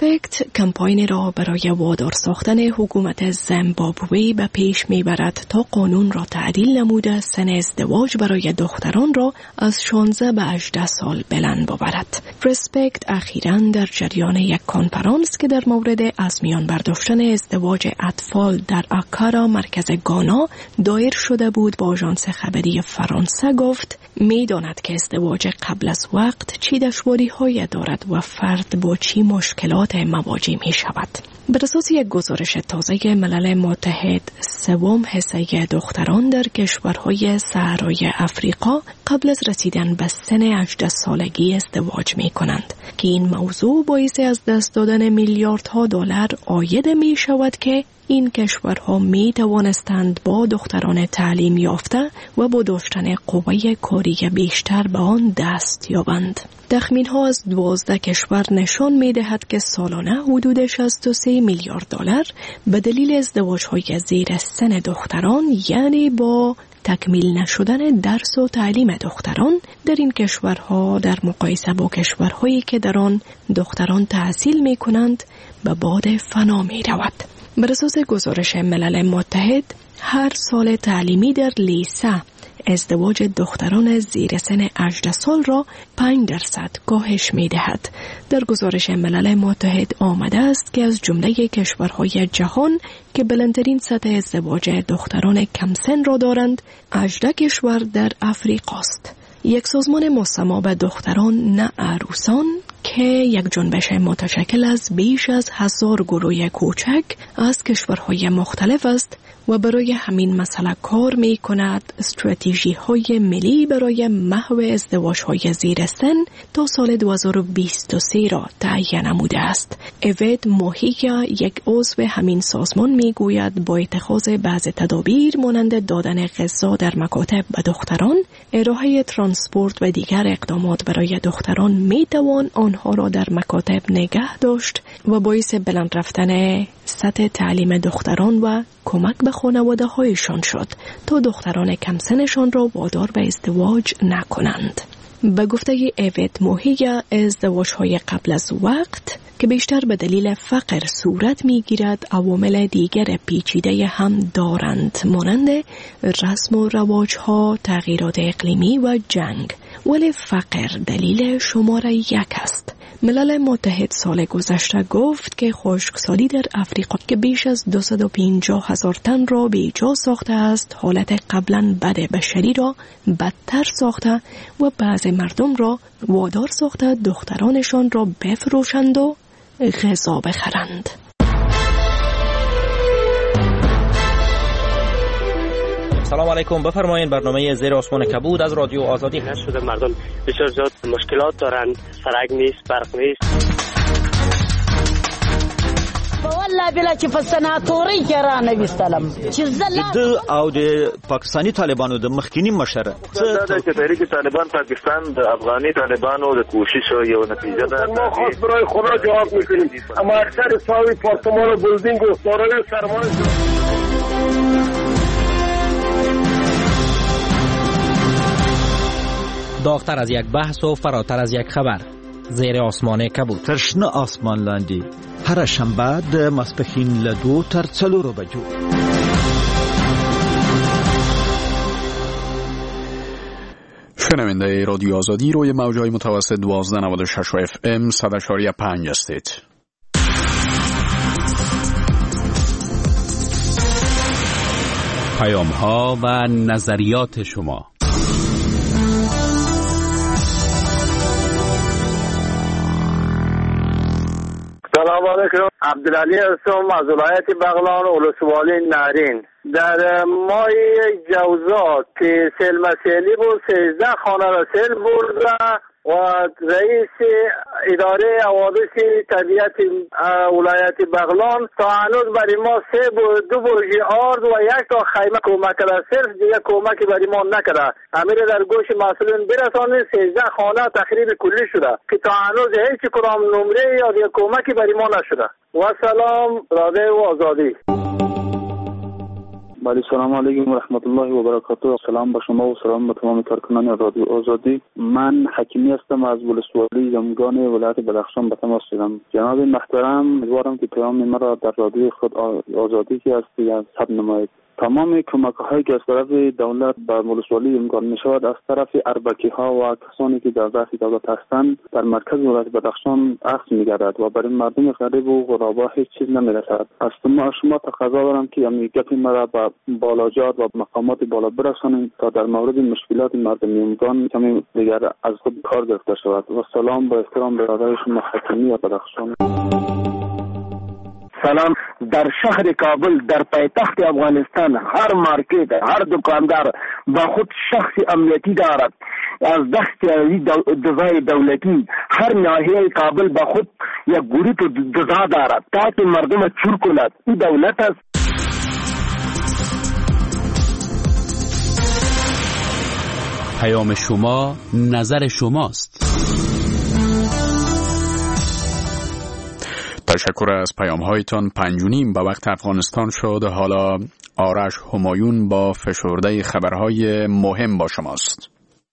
رسپکت کمپاین را برای وادار ساختن حکومت زیمبابوه به پیش میبرد تا قانون را تعدیل نموده سن ازدواج برای دختران را از شانزده به هجده سال بلند ببرد. رسپکت اخیراً در جریان یک کنفرانس که در مورد از میان برداشتن ازدواج اطفال در آکارا مرکز گانا دایر شده بود با آژانس خبری فرانسه گفت میداند که ازدواج قبل از وقت چی دشواری های دارد و فرد با چی مشکلات مواجه می شود. بر اساس یک گزارش تازه ملل متحد، سوم حصه دختران در کشورهای صحرای افریقا قبل از رسیدن به سن هجده سالگی ازدواج می کنند که این موضوع باعث از دست دادن میلیاردها دلار عاید می شود که این کشورها می توانستند با دختران تعلیم یافته و با داشتن قوه کاری بیشتر به آن دست یابند. تخمین ها از دوازده کشور نشان می دهد که سالانه حدود شصت و سه میلیارد دلار به دلیل ازدواج های زیر سن دختران، یعنی با تکمیل نشدن درس و تعلیم دختران در این کشورها در مقایسه با کشورهایی که در آن دختران تحصیل می کنند به باد فنا می رود. بر اساس گزارش ملل متحد، هر سال تعلیمی در لیسه ازدواج دختران زیر سن هجده سال را پنج درصد کاهش می دهد. در گزارش ملل متحد آمده است که از جمله کشورهای جهان که بلندترین سطح ازدواج دختران کم سن را دارند، هجده کشور در افریقا است. یک سازمان مسما به دختران نه عروسان که یک جنبش متشکل از بیش از هزار گروه کوچک از کشورهای مختلف است و برای همین مسئله کار می کند استراتژی های ملی برای محو ازدواج های زیر سن تا سال دو هزار و بیست و سه را تعیین نموده است. اوید موهیگا، یک عضو همین سازمان، می گوید با اتخاذ بعض تدابیر مانند دادن غذا در مکاتب به دختران، ارائه ترانسپورت و دیگر اقدامات برای دختران می توان آنها را در مکاتب نگه داشت و باعث بلند رفتن سطح تعلیم دختران و کمک به خانواده هایشان شد تا دختران کم سنشان را وادار به ازدواج نکنند. به گفته اوید موهیگا، ازدواج های قبل از وقت که بیشتر به دلیل فقر صورت می گیرد عوامل دیگر پیچیده هم دارند مانند رسم و رواج ها، تغییرات اقلیمی و جنگ، ولی فقر دلیل شماره یک است. ملل متحد سال گذشته گفت که خشکسالی در افریقا که بیش از دویست و پنجاه هزار تن را به جا ساخته است، حالت قبلا بد بشری را بدتر ساخته و بعض مردم را وادار ساخته دخترانشان را بفروشند و غذا بخرند. سلام علیکم، بفرمایید. برنامه زیر آسمان کبود از رادیو آزادی. نشده مردم بسیار زیاد مشکلات دارند، سرک نیست، برق نیست. والله بلا چې په سناتوري کې را نه وستلم چې زله د او د پاکستانی طالبانو د مخکینی مشر څه د تحریک طالبان پاکستان د افغاني طالبانو د کوشش یو نتیجه ده. ما خاص برای خدا جواب میکنیم، اما اکثر ساوی پارتمان و بلدینگ و سارای سرمایه داغتر از یک بحث و فراتر از یک خبر. زیر آسمان کبود. ترشنه آسمان لاندی. هر شنبه د ماسپښین له دو تر څلورو بجو. شنونده رادیو آزادی روی موجهای متوسط دوازده نود و شش اف ام صد و پنج هستید. پیام ها و نظریات شما. سلام علیکم، عبدالعلی هستم از ولایت بغلان ولسوالی نهرین. در ماه جوزا که سیل مسیلی بود، سیزده خانه را سیل برد و رئیس اداره حوادث طبیعت ولایت بغلان تا هنوز برای ما سه دو برج آرد و یک تا خیمه کمک کرده، صرف دیگه کمکی برای ما نکرده. امیر در گوش مسئولین برسانید، سیزده خانه تخریب کلی شده که تا هنوز هیچ کدام نمره یا دیگه کمکی برای ما نشده. و سلام رادیو آزادی. بله سلام علیکم و رحمت الله و برکاته. سلام به شما و سلام به تمام کارکنان رادیو آزادی. من حکیمی هستم از ولسوالی زمگان ولایت بدخشان به تماس شدم. جناب محترم، امیدوارم که پیام مرا در رادیو خود آزادی که هستی از ثبت نمایید. تمام کمک‌هایی که از طرف دولت به ولسوالی امکان می‌شود از طرف اربکی‌ها و کسانی که در دست دولت هستند در مرکز ولایت بدخشان اخذ می‌گردد و برای مردم غریب و غربا هیچ چیز نمی‌رسد. از شما شما تقاضا دارم که امنیت مرا به بالاجات و مقامات بالا برسانید تا در مورد مشکلات مردم امکان کمی دیگر از خود کار گرفته شود. و سلام با احترام به رادیو شما حکیمی بدخشان. سلام. در شهر کابل در پایتخت افغانستان هر مارکت، هر دکاندار با خود شخص امنیتی دارد. از دست دزای دولتی هر ناحیه کابل با خود یک گروه دزا دارد تاکه مردم چور کند. این دولت است. پیام شما نظر شماست. تشکر از پیام هایتان. پنج و نیم به وقت افغانستان شد. حالا آرش همایون با فشرده خبرهای مهم با شماست.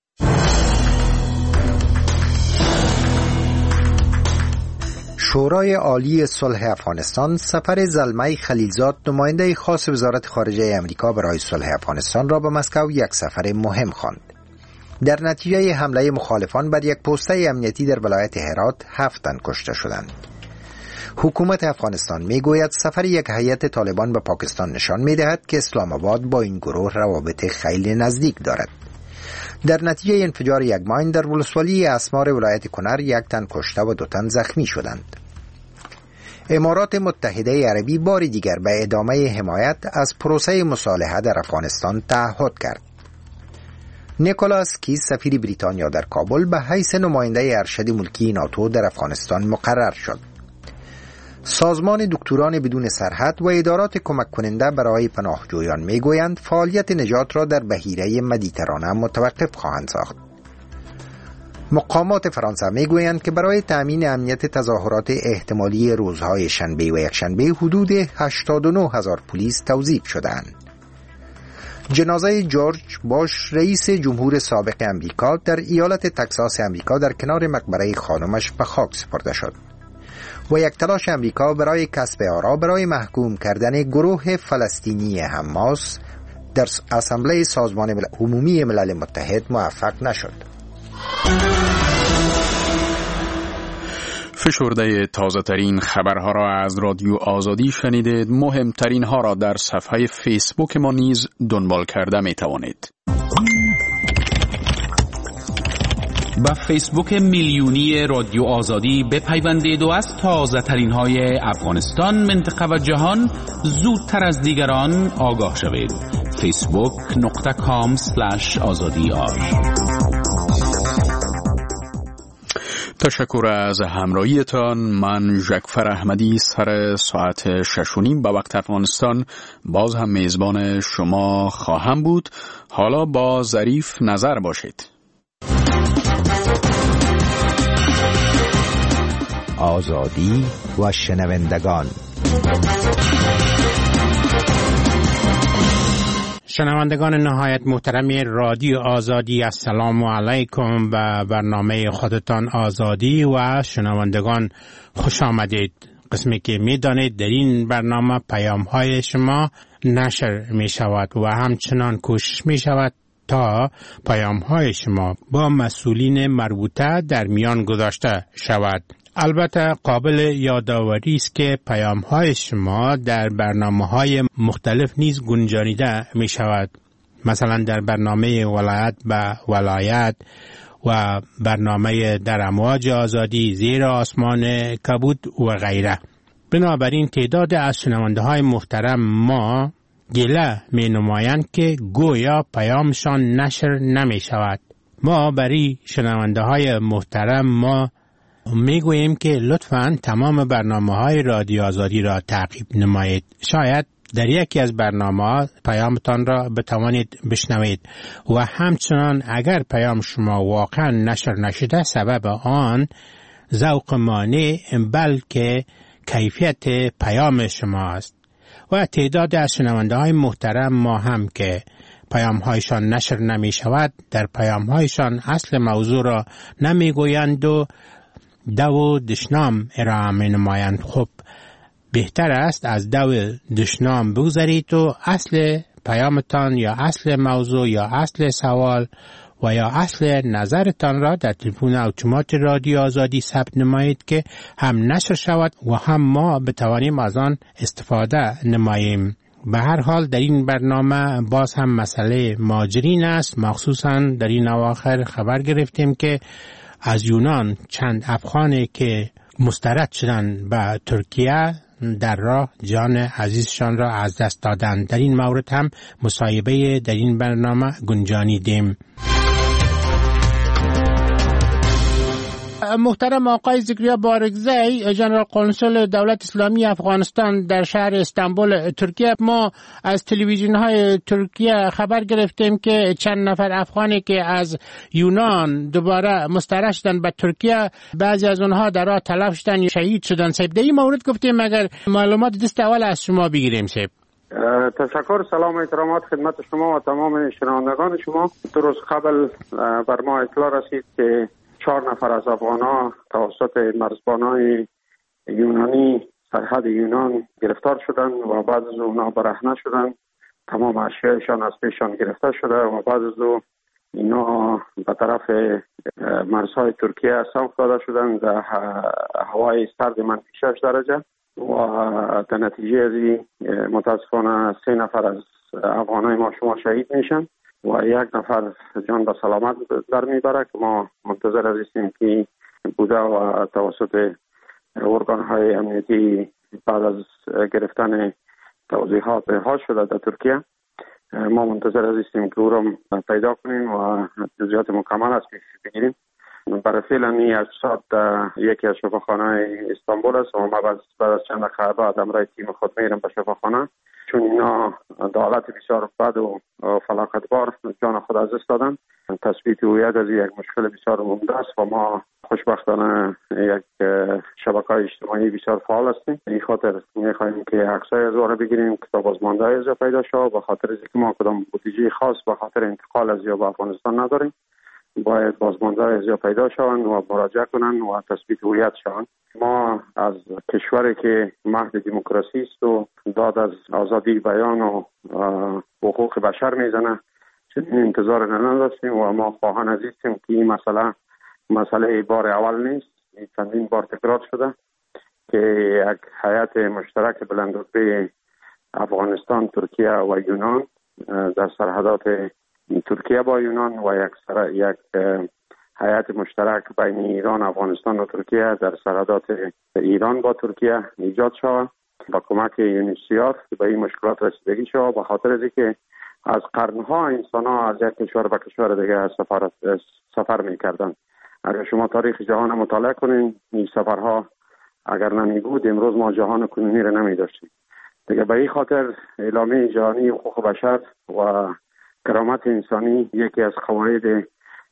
شورای عالی صلح افغانستان سفر زلمه خلیلزاد نماینده خاص وزارت خارجه امریکا برای صلح افغانستان را به مسکو یک سفر مهم خواند. در نتیجه حمله مخالفان بر یک پسته امنیتی در ولایت هرات هفت تن کشته شدند. حکومت افغانستان میگوید سفر یک هیئت طالبان به پاکستان نشان میدهد که اسلام آباد با این گروه روابط خیلی نزدیک دارد. در نتیجه انفجار یک ماین در ولسوالی اسمار ولایت کنر یک تن کشته و دو تن زخمی شدند. امارات متحده عربی بار دیگر به ادامه حمایت از پروسه مصالحه در افغانستان تعهد کرد. نیکولاس کیس سفیر بریتانیا در کابل به حیث نماینده ارشد ملکی ناتو در افغانستان مقرر شد. سازمان دکتران بدون سرحد و ادارات کمک کننده برای پناهجویان میگویند فعالیت نجات را در بحیره مدیترانه متوقف خواهند ساخت. مقامات فرانسه میگویند که برای تأمین امنیت تظاهرات احتمالی روزهای شنبه و یکشنبه حدود هشتاد و نه هزار پلیس توظیف شدند. جنازه جورج بوش رئیس جمهور سابق امریکا در ایالت تگزاس امریکا در کنار مقبره خانمش به خاک سپرده شد و یک تلاش امریکا برای کسب آرا برای محکوم کردن گروه فلسطینی حماس در اسامبله سازمان عمومی ملل متحد موفق نشد. فشرده تازه ترین خبرها را از رادیو آزادی شنیدید. مهمترین ها را در صفحه فیسبوک ما نیز دنبال کرده می توانید. با فیسبوک میلیونی رادیو آزادی بپیوندید و از تازه ترین های افغانستان، منطقه و جهان زودتر از دیگران آگاه شوید. فیسبوک نقطه کام سلش آزادی آر. تشکر از همراهیتان. من ژکفر احمدی سر ساعت شش و نیم به وقت افغانستان باز هم میزبان شما خواهم بود. حالا با ظریف نظر باشید. آزادی و شنوندگان. شنوندگان نهایت محترم رادیو آزادی، السلام علیکم. به برنامه خودتان آزادی و شنوندگان خوش آمدید. قسمی که می دانید در این برنامه پیام های شما نشر می شود و همچنان کوشش می شود تا پیام های شما با مسئولین مربوطه در میان گذاشته شود. البته قابل یادآوری است که پیام های شما در برنامه های مختلف نیز گنجانیده می شود. مثلا در برنامه ولایت به ولایت و برنامه در امواج آزادی، زیر آسمان کبود و غیره. بنابراین تعداد از شنونده های محترم ما گله می نمایند که گویا پیامشان نشر نمی شود. ما برای شنونده های محترم ما می گوییم که لطفاً تمام برنامه های رادیو آزادی را تعقیب نمایید. شاید در یکی از برنامه پیامتان را بتوانید بشنوید و همچنان اگر پیام شما واقعا نشر نشده سبب آن ذوق مانع بلکه کیفیت پیام شما است و تعداد از شنونده های محترم ما هم که پیام هایشان نشر نمی شود در پیام هایشان اصل موضوع را نمی گویند و دو و دشنام ارائه می نمایند. خب بهتر است از دو دشنام بگذارید و اصل پیامتان یا اصل موضوع یا اصل سوال و یا اصل نظرتان را در تلفن اتومات رادیو آزادی ثبت نمایید که هم نشر شود و هم ما بتوانیم از آن استفاده نماییم. به هر حال در این برنامه باز هم مسئله مهاجرین است. مخصوصا در این اواخر خبر گرفتیم که از یونان چند افغانی که مسترد شدن به ترکیه در راه جان عزیزشان را از دست دادند. در این مورد هم مصاحبه در این برنامه گنجانیدیم. محترم آقای ذکریا بارگزی، ژنرال قونسل دولت اسلامی افغانستان در شهر استانبول ترکیه، ما از تلویزیون های ترکیه خبر گرفتیم که چند نفر افغانی که از یونان دوباره مسترد شدن به ترکیه، بعضی از اونها در راه تلف شدن یا شهید شدن. سیب در این مورد گفتیم اگر معلومات دست اول از شما بگیریم. سیب تشکر. سلام و احترامات خدمت شما و تمام شنوندگان شما. دو روز قبل بر ما اطلاع رسید که چهار نفر از افغان‌ها توسط مرزبانای یونانی سرحد یونان گرفتار شدند و بعض از اونها برهنه شدند. تمام اشیایشان از پیشان گرفته شده و بعض از او اینا به طرف مرزهای ترکیه سوق داده شدند در هوای سرد منفی شش درجه و در نتیجه از این متاسفانه سه نفر از افغانای ما شما شهید میشن و یک نفر جان به سلامت در میبره که ما منتظر هستیم که بوده و توسط ارگان های امنیتی بعد از گرفتن توضیحات رها شده در ترکیه. ما منتظر هستیم که او را پیدا کنیم و جزئیات مکمل از پیش بگیریم. برای فعلا این اجساد یکی از شفاخانه استانبول است و ما بعد از چند دقیقه بعد امرای تیم خود میرم به شفاخانه، چون اینا در حالت بسیار بد و فلاکتبار جان خود از دست دادن. تثبیت هویت از یک مشکل بسیار عمده است و ما خوشبختانه یک شبکه‌های اجتماعی بسیار فعال هستیم. این خاطر می‌خوایم که عکسای از او بگیریم که تا بازمانده از پیدا شود، به خاطر اینکه ما کدام بودجه خاص به خاطر انتقال از یا به افغانستان نداریم. باید بازمانده از یا پیدا شوند و مراجعه کنند و تثبیت هویت شوند. ما از کشوری که مهد دموکراسی است و داد از آزادی بیان و حقوق بشر میزنه چنین انتظار نداشتیم و ما خواهان هستیم که این مسئله مسئله بار اول نیست. این چندین بار تکرار شده که یک هیئت مشترک بلندرتبه افغانستان، ترکیه و یونان در سرحدات ترکیه با یونان و یک سر... یک هیئت مشترک بین ایران، افغانستان و ترکیه در سرحدات ایران با ترکیه ایجاد شود با کمک یونیسیار به این مشکلات رسیدگی شود، به خاطر اینکه از قرنها انسان‌ها از یک کشور به کشور دیگه سفر سفر می‌کردند. اگر شما تاریخ جهان مطالعه کنین، این سفرها اگر نمی بود امروز ما جهان کنونی را نمی داشتیم. دیگه به این خاطر اعلامیه جهانی حقوق بشر و کرامت انسانی یکی از قواعد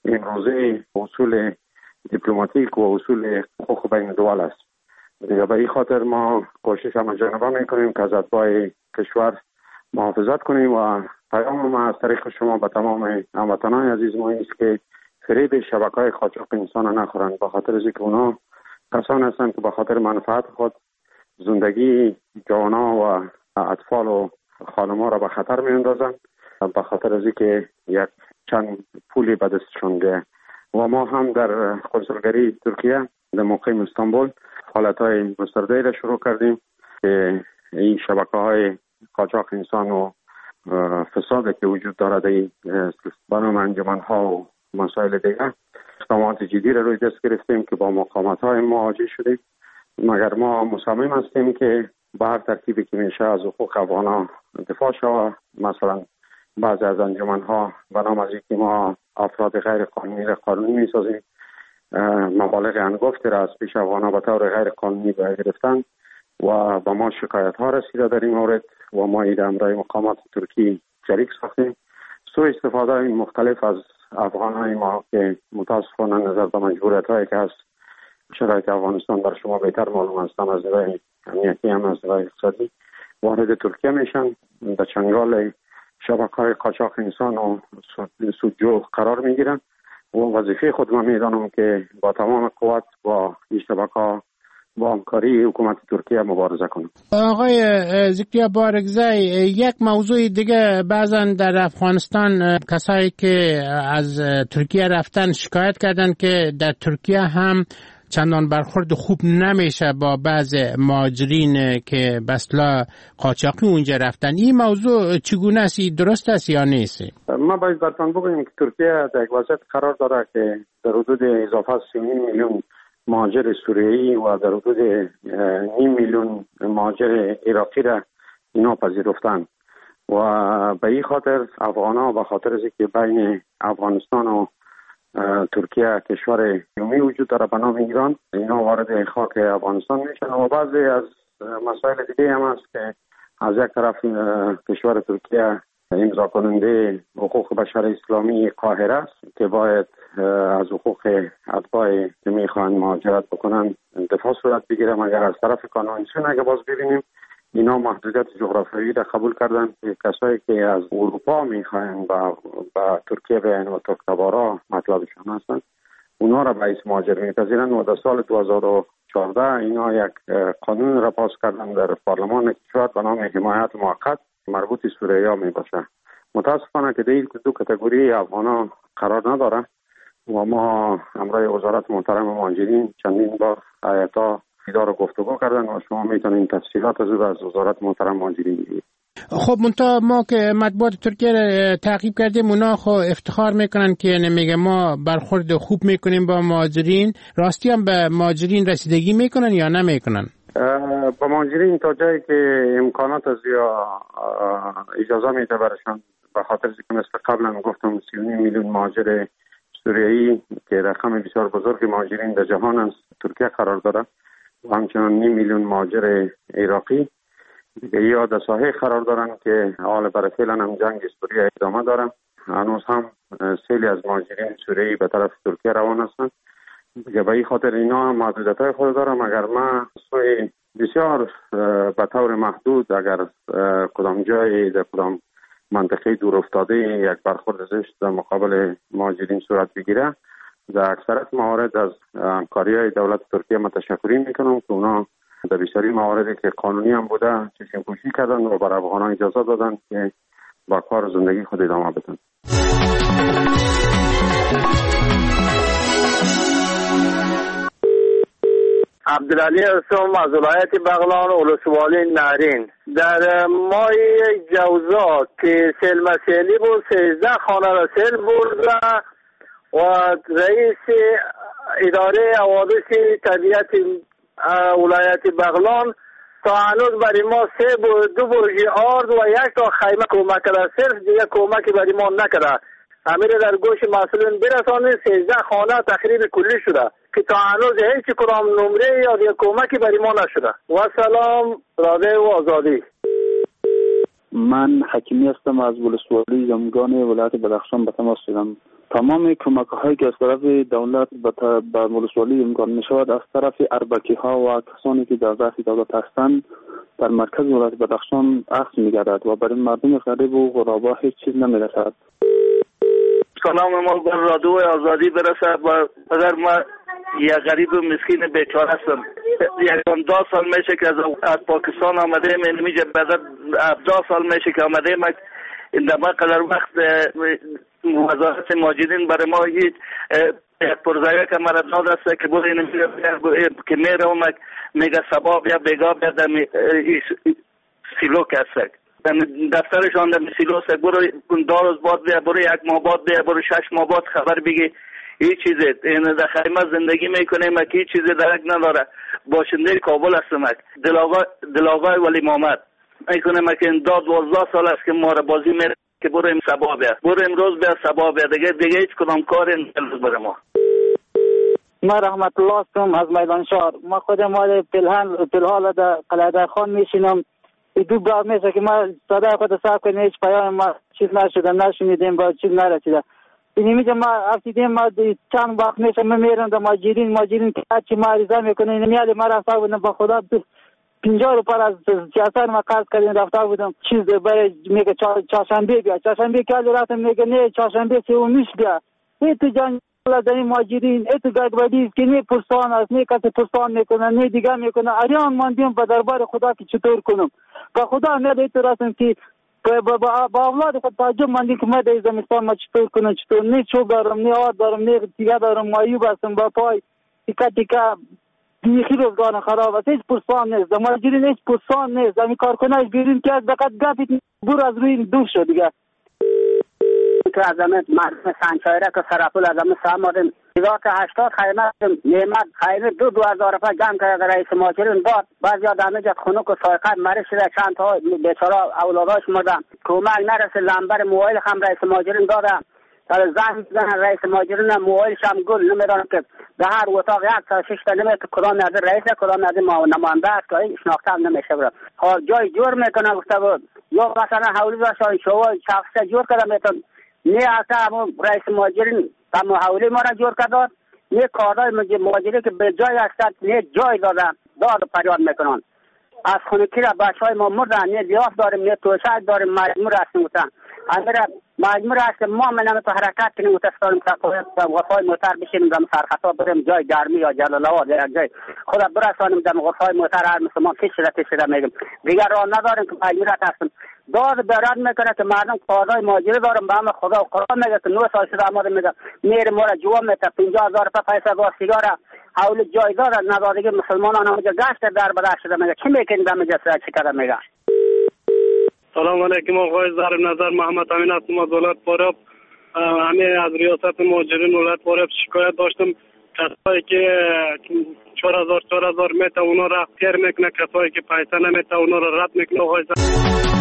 امروزه اصول دیپلماتیک و اصول حقوق بین الدول است. دیگه به این خاطر ما کوشش هم جانبه میکنیم که از اتباع کشور محافظت کنیم و پیام ما از طریق شما به تمام هموطنان عزیز ما است که فریب شبکه‌های قاچاق انسان نخورند، به خاطر اینکه اونا کسان هستند که به خاطر منفعت خود زندگی جوانان و اطفال و خانم‌ها را به خطر می‌اندازند، به خاطر از اینکه یک چند پولی به دستشان ده. و ما هم در کنسولگری ترکیه در موقع استانبول فعالیت‌های گسترده‌ای را شروع کردیم که این شبکه‌های قاچاق انسان و فسادی که وجود دارد در بنام انجمن‌ها و مسائل دیگر اقدامات جدی را روی دست گرفتیم که با مقامات‌های ما مواجه شدیم. مگر ما مصمم هستیم که به هر ترتیبی که میشه از حقوق افغانان دفاع شود. مثلا بعضی از انجمن‌ها بنام از اینکه ما افراد غیر قانونی را قانونی می‌سازیم، مبالغ انگفتی را از پیش افغانان به طور غیر قانونی گرفتن و با ما شکایت‌ها رسیده در این مورد و ما این امرای مقامات ترکی شریک ساختیم. سوء استفاده مختلف از افغان‌های ما که متاسفانه نظر به مجبوریت‌هایی که هست شرایط افغانستان بر شما بهتر معلوم است، از نظر امنیتی هم از نظر اقتصادی وارد ترکیه میشن، در چنگال شبکه‌های قاچاق انسان و سودجو قرار میگیرن و وظیفه خود من میدانم که با تمام قوت با این شبکه‌ها با همکاری حکومت ترکیه مبارزه کنم. آقای زکریا بارگزی، یک موضوع دیگه بعضا در افغانستان کسایی که از ترکیه رفتن شکایت کردن که در ترکیه هم چندان برخورد خوب نمیشه با بعض مهاجرین که به اصطلاح قاچاقی اونجا رفتن. این موضوع چگونه است؟ درست است یا نیست؟ ما باید براتون بگویم که ترکیه در یک وضعیت قرار داره که در حدود اضافه سی و نیم میلیون مهاجر سوریایی و در حدود نیم میلیون مهاجر عراقی را اینا پذیرفتن و به این خاطر افغانا به خاطر از که بین افغانستان و ترکیه کشور یومی وجود داره به نام ایران، اینا وارد خاک افغانستان میشن و بعضی از مسائل دیگه هم هست که از یک طرف کشور ترکیه امضا کننده حقوق بشر اسلامی قاهره است که باید از حقوق اتباع که میخوان مهاجرت بکنن دفاع صورت بگیره، مگر از طرف کنوانسیون اگه باز ببینیم اینا محدودیت جغرافیایی را قبول کردن که کسایی که از اروپا میخوان با, با ترکیه بیان و ترکتبارا مطلبشان هستن اونا را باعث مهاجر میپذیرن و در سال دو هزار و چهارده اینا یک قانون را پاس کردن در پارلمان کشور به نام حمایت موقت مربوط سوریه می باشه. متاسفانه که دیگه دو کاتگوری افغانا قرار نداره و ما همراه وزارت محترم مهاجرین چندین بار هیئت‌ها دیدار و گفتگو کردن و شما میتونین تفصیلات از او از وزارت محترم مهاجرین بگیرید. خب منتها ما که مطبوعات ترکیه را تعقیب کردیم اونا خب افتخار میکنن که نمیگه ما برخورد خوب میکنیم با مهاجرین. راستی هم به مهاجرین رسیدگی میکنن یا نمیکنن؟ با مهاجرین تا جایی که امکانات از یا اجازه میده برشان، به خاطر که مثل قبلا گفتم سی و نیم میلیون مهاجر سوریایی که رقم بسیار بزرگ مهاجرین در جهان است ترکیه قرار داره و همچنان نیم میلیون مهاجر عراقی دیگه یا در ساحه قرار دارن که حال برای فعلا هم جنگ سوریه ادامه دارن. هنوز هم سیلی از مهاجرین سوریایی به طرف ترکیه روان هستند که به این خاطر اینا محدودیت‌های خود داره، مگر ما سوی بسیار به طور محدود اگر کدام جای در کدام منطقه دور افتاده یک برخورد زشت در مقابل مهاجرین صورت بگیره، در اکثریت موارد از همکاری‌های دولت ترکیه متشکری میکنم که اونا در بسیاری مواردی که قانونی هم بوده چشم پوشی کردن و برای افغانان اجازه دادن که با کار زندگی خود ادامه بدن. عبدالعلی هستم از ولایت بغلان ولسوالی نهرین. در ماه جوزا که سیل مسیلی بود سیزده خانه را سیل برده و رئیس اداره حوادث طبیعت ولایت بغلان تا هنوز برای ما سه دو برج آرد و یک تا خیمه کمک کرده، صرف دیگه کمکی برای ما نکرده. امیر در گوش مسئولین برسانید سیزده خانه تخریب کلی شده که تا هنوز هیچ کدام نمره یا دیگه کمکی برای ما نشده. و سلام رادیو آزادی. من حکیمی هستم از ولسوالی زمگان ولایت بدخشان به تماس شدم. تمام کمک هایی که از طرف دولت به ولسوالی امکان می شود از طرف اربکی ها و کسانی که در ضعف دولت هستند در مرکز ولایت بدخشان اخذ می گردد و برای مردم غریب و غربا هیچ چیز نمی رسد. سلام ما بر رادیو آزادی برسد و اگر ما یه غریب و مسکین بیچاره هستم، یکان دو سال میشه که از پاکستان آمده من میگه بعد دو سال میشه که آمده ما این دما قدر وقت وزارت مهاجرین برای ما هیچ پرزایی که مرا داد است که بود این که میره و میگه سباب یا بگاه یا در سیلو کسک دفترشان در سیلو سک برو دو روز بعد بیا، برو یک ماه بعد بیا، برو شش ماه بعد خبر بگی هیچ چیزی. این در خیمه زندگی میکنه مک هیچ چیزی درک نداره. باشنده کابل هستم مک دلاغا دلاغا ولی محمد میکنه مک این دو دوازده سال است که ما را بازی میره که برو ام سبا بیا، برو امروز بیا سبا بیا، دیگه دیگه هیچ کدام کار نیست برای ما. ما رحمت الله هستم از میدان شهر. ما خود ما پلحال پلحال در قلعه خان میشینم. دو بار میشه که ما صدای خود صاحب کنیم هیچ پیام ما چیز نشده نشنیدیم با چیز نرسیده. این میگه ما افتیدیم ما چند وقت میشه ما میرم در ماجرین ماجرین که چی ما عریضه میکنه این میاله ما را صاحب با خدا پنجاه روپیه از جسر ما قرض کردیم رفته بودم چیز برای میگه چهارشنبه بیا چهارشنبه که رفتم میگه نه چهارشنبه سومیش بیا ای تو جان لازم ماجرین ای تو گدبدی که نه پرسان است نه کسی پرسان میکنه نه دیگه میکنه اریان ماندیم به دربار خدا که چطور کنم با خدا میاد تو راستم که با با اولاد خود تعجب ماندیم که ما در زمستان ما چطور کنم چطور نه چوب دارم نه آرد دارم نه دیگه دارم مایوب هستم با پای تیکا تیکا دیگه روزگار خراب است هیچ پرسان نیست ماجرین هیچ پرسان نیست زمین کارکناش بیرون که فقط گپی برو از روی دور شد دیگه که از همه مردم سنچایره که سرپول از همه سامادن هزار تا هشتاد خیمه نعمت خیمه دو دو هزار روپیه جمع کرده رئیس ماجرین داد بعضی ها دمه جد خونک و سایقه مریض شده چند تا بیچاره اولاداش مردن کمک نرسه لمبر موبایل هم رئیس ماجرین داده در زنگ میزنن رئیس ماجرین موبایلش هم گل نمیدانم که به هر اتاق یک تا شش تا نمیده کدام نظر رئیس کدام نظر نماینده است که شناخته هم نمیشه برد حال جای جور میکنه گفته بود یا مثلا حولی داشتن شما شخص جور کرده میتون نه اصلا همون رئیس ماجرین همون حولی ما را جور کرده نه کارهای ماجری که به جای هستند نه جای دادن داد پریاد میکنن از خونکی را بچه های ما مردن نه لیاف داریم نه توشک داریم مجموع هستیم گفتن امیره مجموع هست ما منم تو حرکت کنیم متاسفانه تا غرفای موتر بشیم دم سرخطا بریم جای گرمی یا جلال آباد یا جای خدا برسانیم دم غرفای موتر هر مثل ما کشیده کشیده میگیم دیگر راه نداریم که مجموعیت هستیم داد براد میکنه که مردم کارهای ماجری دارم به همه خدا و قرآن میگه که نو سال شده آماده میگه میر مورا جوام میته پنجاه هزار روپیه پیسه گاز سیگار حول جای دار ندادگی مسلمانان همونجا گشت در بدر شده میگه چی میکنی دم جسد چی کرده میگه سلام علیکم آقای ظریف نظر محمد امین هستم از ولایت فاریاب. همه از ریاست مهاجرین ولایت فاریاب شکایت داشتم کسایی که چهار هزار چهار هزار میته اونا را تیر میکنه کسایی که پیسه نمیته اونا را رد میکنه آقای ظریف.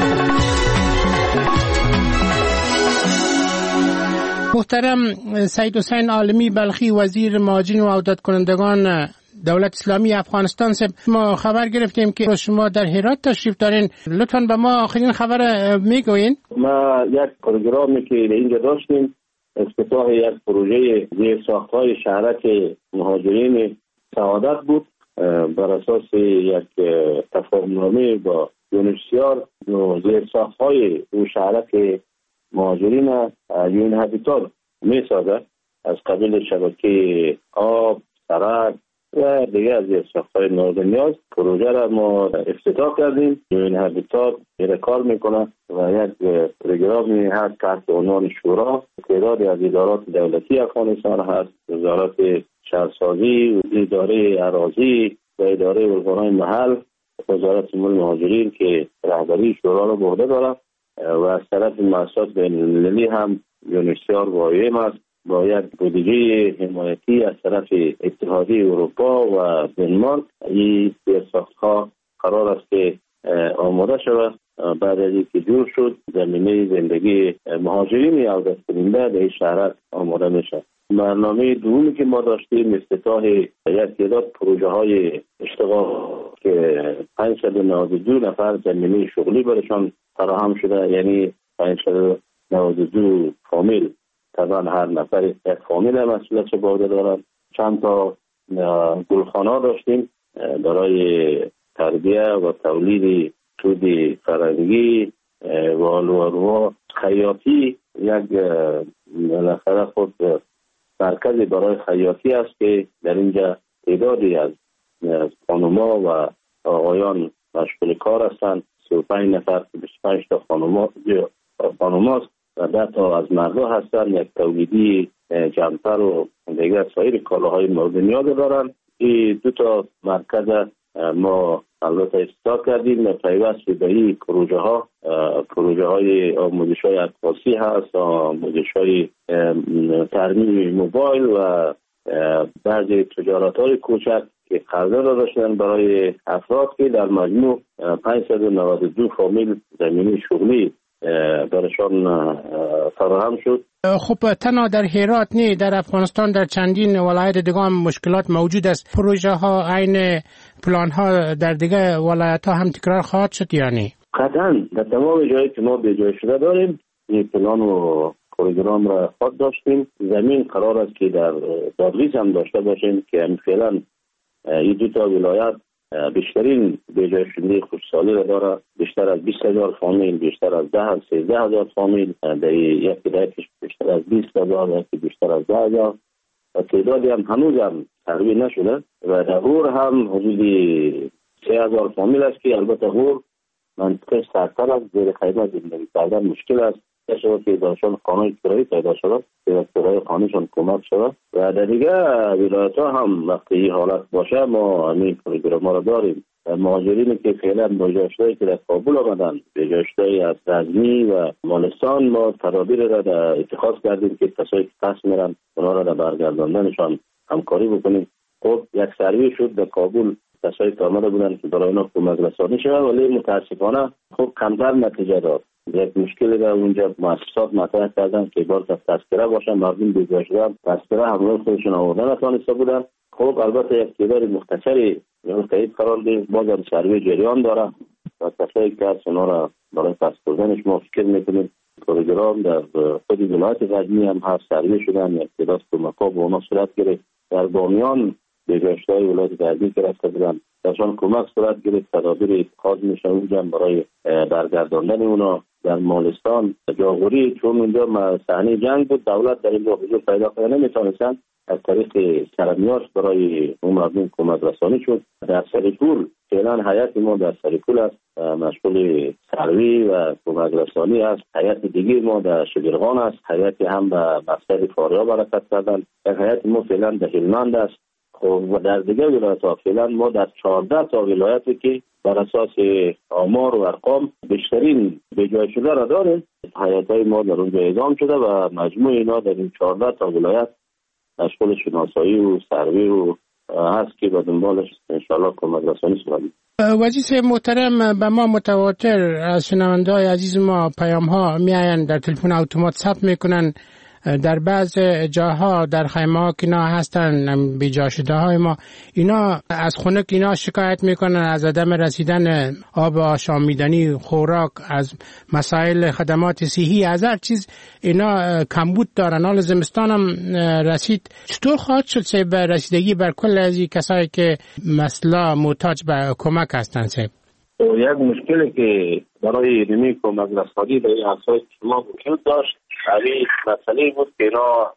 محترم سید حسین عالمی بلخی وزیر مهاجرین و عودت کنندگان دولت اسلامی افغانستان سے ما خبر گرفتیم که شما در هرات تشریف دارین لطفاً به ما آخرین خبر میگوین. ما یک پروگرامی که اینجا داشتیم افتتاح یک پروژه زیر ساخت‌های شهرک مهاجرین سعادت بود بر اساس یک تفاهم‌نامه با یونیسیار و زیر ساخت‌های او شهرک مهاجرین یون هابیتات میسازد از قبیل شبکه آب، سرک و دیگه از ساخت‌های مورد نیاز. پروژه را ما افتتاح کردیم. این هابیتات میره کار میکنه و یک پروگرامی هست تحت عنوان شورا تعدادی از ادارات دولتی افغانستان هست، وزارت شهرسازی، اداره اراضی و اداره ارگان‌های محل، وزارت امور مهاجرین که رهبری شورا را به عهده دارد و از طرف مؤسسات بین‌المللی هم یونیسیار وایم است با یک بودجه حمایتی از طرف اتحادیه اروپا و دنمارک. این ساخت‌ها قرار است که آماده شود. بعد از اینکه جور شد زمینه زندگی مهاجرین عودت کننده در این شهرک آماده میشه. برنامه دومی که ما داشتیم افتتاح یک تعداد پروژه های اشتغال که پانصد و نود و دو نفر زمینه شغلی برشان فراهم شده، یعنی پانصد و نود و دو فامیل. طبعا هر نفر یک فامیل مسئولیت به عهده دارد. چند تا گلخانه داشتیم برای تربیه و تولید توت فرنگی و آلو خیاطی. یک بالاخره خود مرکزی برای خیاطی است که در اینجا تعدادی از خانوما و آقایان مشغول کار هستند. سی و پنج نفر بیست و پنج تا خانوما خانوماست و ده تا از مردا هستند. یک تولیدی جمپر و دیگر سایر کالاهای مورد نیاز دارند. این دو تا مرکز ما البته افتتاح کردیم و پیوست به این پروژه ها پروژه های آموزش های اساسی هست، آموزش های ترمیم موبایل و بعضی تجارت های کوچک که قرضه را داشتن برای افراد که در مجموع پانصد و نود و دو فامیل زمینی شغلی برشان فراهم شد. خب تنها در هرات نه، در افغانستان در چندین ولایت دیگه هم مشکلات موجود است. پروژه ها عین پلان ها در دیگه ولایت ها هم تکرار خواهد شد یعنی؟ قطعا در تمام جایی که ما به جای شده داریم این پلان و پروگرام را خود داشتیم. زمین قرار است که در بادغیس هم داشته باشیم که هم فعلا این دو تا ولایت بیشترین بیجایشنده خودسالی را داره. بیشتر از بیست هزار فامیل، بیشتر از ده سیزده هزار فامیل، در یک کدایکش بیشتر از بیست هزار، یکی بیشتر از ده هزار و تعدادی هم هنوز هم ترویج نشده و در غور هم حدود سه هزار فامیل است که البته غور منطقه سرتر از زیر خیمه زندگی کردن مشکل است. شود که داشتن خانه کرایی پیدا شود که کرای خانهشان کمک شود و در دیگه ولایت ها هم وقتی این حالت باشه ما همین پروگرام را داریم. مهاجرینی که فعلا بیجاشتهایی که در کابل آمدن، بیجاشتهایی از غزنی و مالستان، ما تدابیر را در اتخاذ کردیم که کسایی که پس میرن اونا را در برگرداندنشان همکاری بکنیم. خب یک سروی شد در کابل، کسایی که آمده بودن که برای اونا کمک رسانی شود ولی متاسفانه خب کمتر نتیجه داد. یک مشکلی را اونجا مؤسسات مطرح کردن که باز تذکره باشن، مردم بیجاشته تذکره همراه خودشون آوردن نتوانسته بودن. خب البته یک تعداد مختصری تایید قرار دید، باز هم سروی جریان داره و کسایی که از اونا را برای پس بردنش ما فکر میکنیم. پروگرام در خود ولایت غزنی هم هست، سروی شدن، یک تعداد کمک‌ها به اونا صورت گرفت. در بامیان بیجاشته‌های ولایت غزنی که رفته بودن درشان کمک صورت گرفت، تدابیر اتخاذ میشه اونجا برای برگرداندن اونا. در مالستان جاغوری چون اونجا صحنه جنگ بود، دولت در اینجا حضور پیدا کنه نمیتونستن، از طریق سرمیاش برای اون مردم کمک رسانی شد. در سریپور فعلا هیئت ما در سریپور است، مشغول سروی و کمک رسانی است. هیئت دیگه ما در شبرغان است، هیئت هم به مقصد فاریاب حرکت کردن. یک هیئت ما فعلا در هلمند است. خب و در دیگه ولایت ها فعلا ما در چهارده تا ولایتی که بر اساس آمار و ارقام بیشترین بیجای شده را داریم، هیئت‌های ما در اونجا اعزام شده و مجموع اینا در این چهارده تا ولایت مشغول شناسایی و سروی و هست که به دنبالش انشاءالله کمک رسانی شدیم. وزیر محترم، به ما متواتر از شنونده‌های عزیز ما پیام‌ها میآیند، در تلفن اتومات ثبت میکنن، در بعض جاها در خیمه ها که اینا هستن بیجا شده های ما اینا از خنک اینا شکایت میکنن از عدم رسیدن آب آشامیدنی، خوراک، از مسائل خدمات صحی، از هر چیز اینا کمبود دارن. حال زمستان هم رسید، چطور خواهد شد سه به رسیدگی بر کل از این کسایی که مثلا محتاج به کمک هستن؟ سه یک مشکلی که برای نمی کمک رسانی به این افراد شما وجود داشت، همین مسئله بود که اینا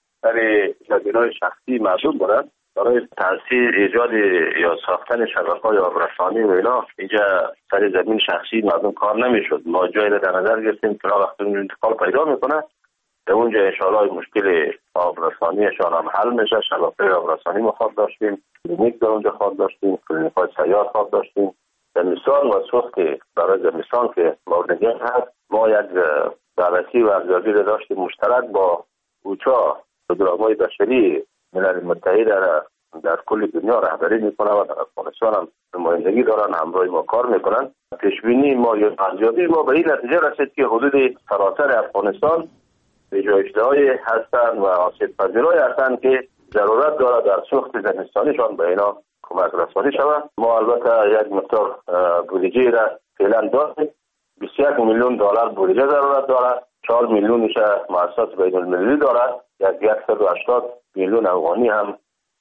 برای زمین‌های شخصی مردم بودن، برای تأثیر ایجاد یا ساختن شبکه‌های آبرسانی و اینا اینجا سر زمین شخصی مردم کار نمیشد. ما جایی را در نظر گرفتیم که وقتی اون انتقال پیدا میکنه در اونجا انشاءالله مشکل آبرسانیشان هم حل میشه. شبکه آبرسانی ما خواب داشتیم، کلینیک در اونجا خواب داشتیم، کلینیک‌های سیار خواب داشتیم. زمستان و سوخت برای زمستان که مورد نیاز هست، ما یک بررسی و ارزیابی را داشتیم مشترک با اوچا، پروگرام‌های بشری ملل متحد در در کل دنیا رهبری میکنه و در افغانستان هم نمایندگی دارن، همراه ما کار میکنن. پیشبینی ما یا ارزیابی ما به این نتیجه رسید که حدود سراسر افغانستان بیجایشته‌های هستند و آسیب پذیرای هستند که ضرورت داره در سوخت زمستانیشان به اینا کمک رسانی شود. ما البته یک مقدار بودجه را فعلا داریم، بیست و یک میلیون دلار بودجه ضرورت دارد، چهار میلیونش مؤسسات بین المللی دارد، یک صد و هشتاد میلیون افغانی هم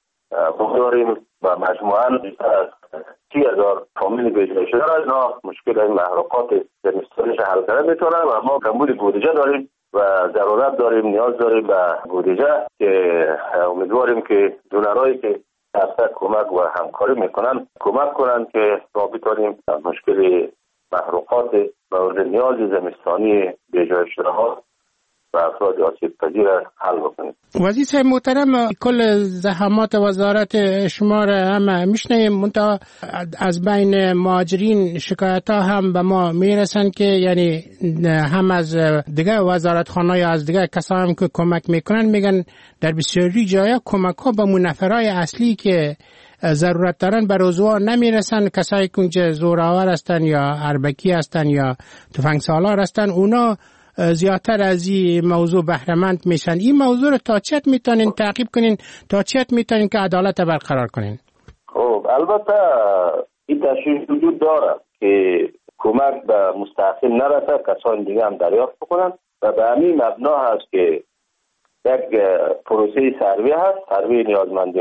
داریم و مجموعاً سی هزار فامیل بیجای شده را اینا مشکل این محروقات زمستانیش حل کرده میتونه و ما کمبود بودجه داریم و ضرورت داریم، نیاز داریم به بودجه که امیدواریم که دونرایی که دسته کمک و همکاری میکنن کمک کنن که ما بتونیم مشکل محروقات مورد نیاز زمستانی بیجای شده ها و افراد آسیب پذیر حل بکنیم. وزیر صاحب محترم، کل زحمات وزارت شما را هم میشنیم، منتها از بین مهاجرین شکایت ها هم به ما میرسن که یعنی هم از دیگه وزارتخانه یا از دیگه کسا هم که کمک میکنن میگن در بسیاری جایا کمک ها به منفرهای اصلی که ضرورت دارن بر عضوها نمیرسن. کسایی که اونجا زورآور هستن یا اربکی هستن یا تفنگ سالار هستن اونا زیادتر از این موضوع بهره‌مند میشن. این موضوع رو تا چت میتونین تعقیب کنین، تا چت میتونین که عدالت برقرار کنین؟ خب البته این تشریح وجود داره که کمک به مستحقین نرسه، کسان دیگه هم دریافت بکنن و به همین مبنا هست که یک پروسه سروی هست، سروی نیازمندی ها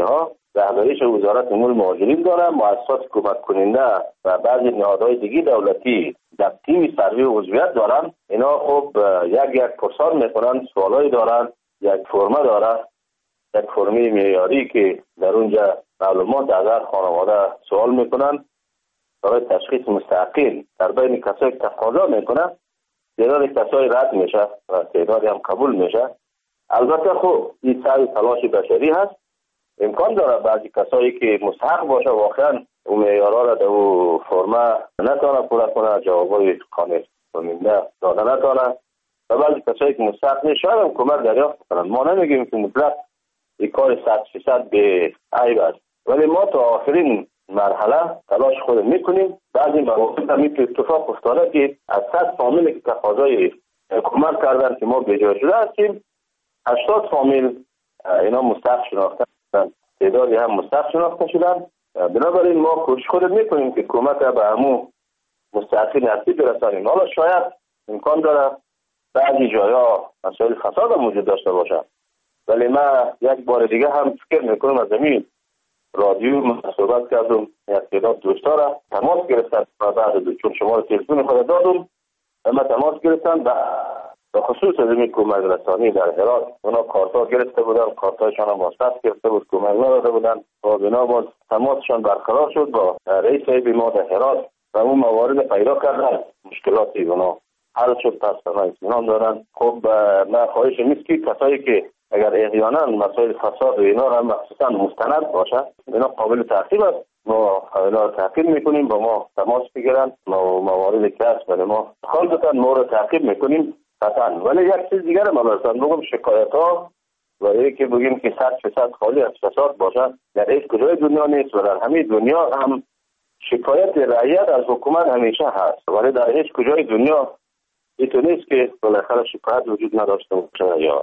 رهبریش وزارت امور مهاجرین داره، مؤسسات کمک کننده و بعضی نهادهای دیگه دولتی در تیم سروی عضویت دارن. اینا خب یک یک پرسان میکنن، سوالایی دارن، یک فرمه داره، یک فرمه معیاری که در اونجا معلومات از هر خانواده سوال میکنن برای تشخیص مستقل در بین کسایی که تقاضا میکنن. تعداد کسایی رد میشه و تعدادی هم قبول میشه. البته خب این سعی تلاش بشری هست. امکان داره بعضی کسایی که مستحق باشه واقعا اون معیارها را در اون فرمه نتونه پورا کنه، جوابای قانع کننده داده نتونه و بعضی کسایی که مستحق نیست شاید هم کمک دریافت کنن. ما نمیگیم که مطلق این کار صد فیصد به عیب است، ولی ما تا آخرین مرحله تلاش خود میکنیم. بعضی مواقع هم اتفاق افتاده که از صد فامیلی که تقاضای کمک کردن که ما بجا شده هستیم، هشتاد فامیل اینا مستحق شناخته شدن، تعدادی هم مستحق شناخته شدن. بنابراین ما کوشش خود میکنیم که کمک به همون مستحقین نصیب برسانیم. حالا شاید امکان داره بعضی جایا مسائل فساد موجود داشته باشه، ولی من یک بار دیگه هم فکر میکنم از زمین رادیو من صحبت کردم، یک تعداد دوستا را تماس گرفتن و بعد چون شما تلفن خود دادم و من تماس گرفتن و به خصوص از این کمک رسانی در هرات اونا کارتا گرفته بودن، کارتایشان هم واسط گرفته بود، کمک نداده بودن و بنا باز تماسشان برقرار شد با رئیس صاحب ما در هرات و اون موارد پیدا کردن، مشکلاتی اونا حل شد. پس اونا اطمینان دارن. خب من خواهش نیست که کسایی که اگر احیانا مسائل فساد و اینا را مخصوصا مستند باشه اینا قابل تعقیب است، ما اینا را تعقیب میکنیم، با ما تماس بگیرن، ما موارد که هست برای ما خالصتا ما را تعقیب میکنیم قطعا. ولی یک چیز دیگر هم البته بگم، شکایت ها و اینکه بگیم که صد فیصد خالی از فساد باشه در هیچ کجای دنیا نیست و در همه دنیا هم شکایت رعیت از حکومت همیشه هست، ولی در هیچ کجای دنیا اینطور نیست که بالاخره شکایت وجود نداشته باشه یا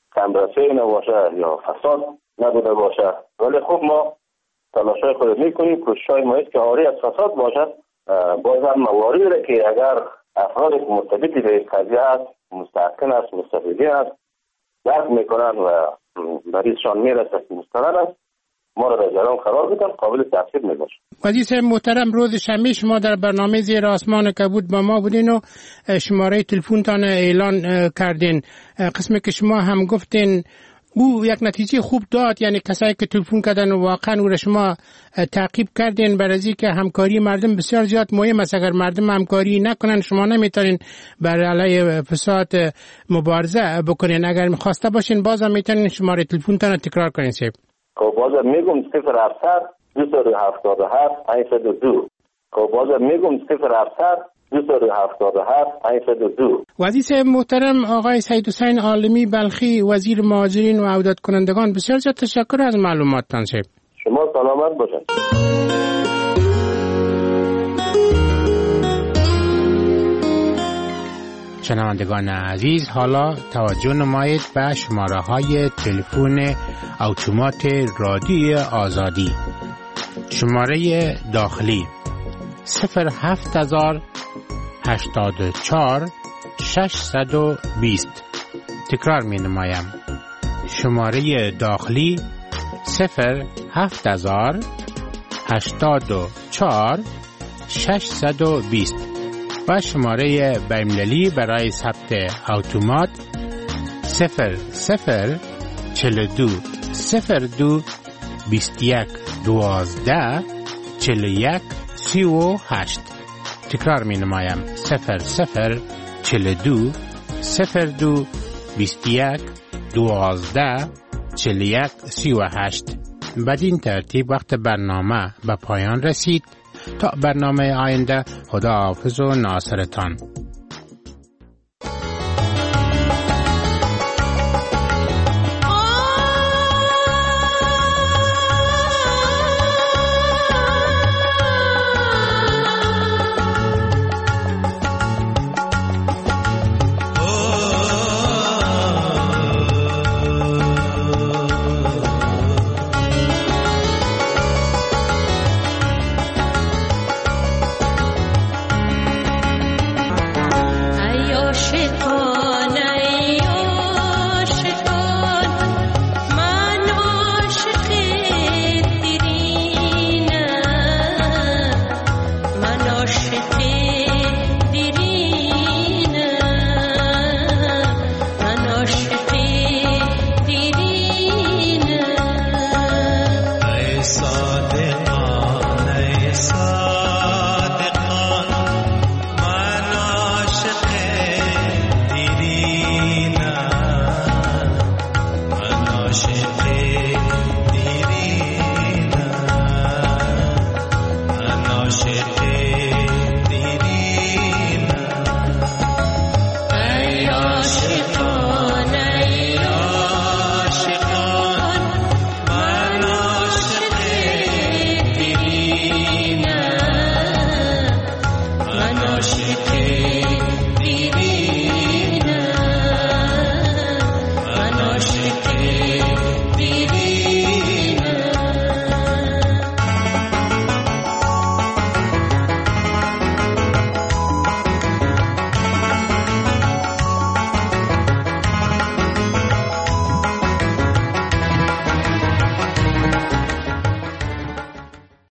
کمرسه نباشه یا فساد نبوده باشه. ولی خب ما تلاشای خود میکنیم، کوششای ما است که آری از فساد باشد. باز هم مواردی را که اگر افرادی که مرتبط به قضیه است، مستحقین است، مستفیدین است، درک میکنن و مریضشان میرسه که مستند است، ما را در جریان قرار بدن، قابل تعقیب میباشه. وزیر صاحب محترم، روز شنبه شما در برنامه زیر آسمان کبود با ما بودین و شماره تلفنتان اعلان کردین. قسمی که شما هم گفتین او یک نتیجه خوب داد، یعنی کسایی که تلفن کردن و واقعا او را شما تعقیب کردین برای که همکاری مردم بسیار زیاد مهم است. اگر مردم همکاری نکنن شما نمیتونین بر علیه فساد مبارزه بکنین. اگر میخواسته باشین بازم میتونین شماره تلفنتان را تکرار کنین. صاحب خب بازم میگم صفر هفتصد دویست و هفتاد و هفت پانصد و دو. خب بازم میگم صفر هفتصد دویست و هفتاد و هفت پانصد و دو. وزیر صاحب محترم آقای سید حسین عالمی بلخی، وزیر مهاجرین و عودت کنندگان، بسیار زیاد تشکر از معلوماتتان. صاحب شما سلامت باشید. شنوندگان عزیز، حالا توجه نمایید به شماره های تلفن اتومات رادیو آزادی. شماره داخلی صفر هفت هزار هشتاد و چهار ششصد و بیست. تکرار می نمایم. شماره داخلی صفر هفت هزار هشتاد و چهار ششصد و بیست و شماره بین‌المللی برای ثبت اتومات صفر صفر چهل و دو صفر دو بیست و یک دوازده چهل و یک سی و هشت. تکرار می نمایم. صفر صفر چهل و دو صفر دو بیست و یک دوازده چهل و یک سی و هشت. بدین ترتیب وقت برنامه به پایان رسید. تا برنامه آینده، خدا حافظ و ناصرتان.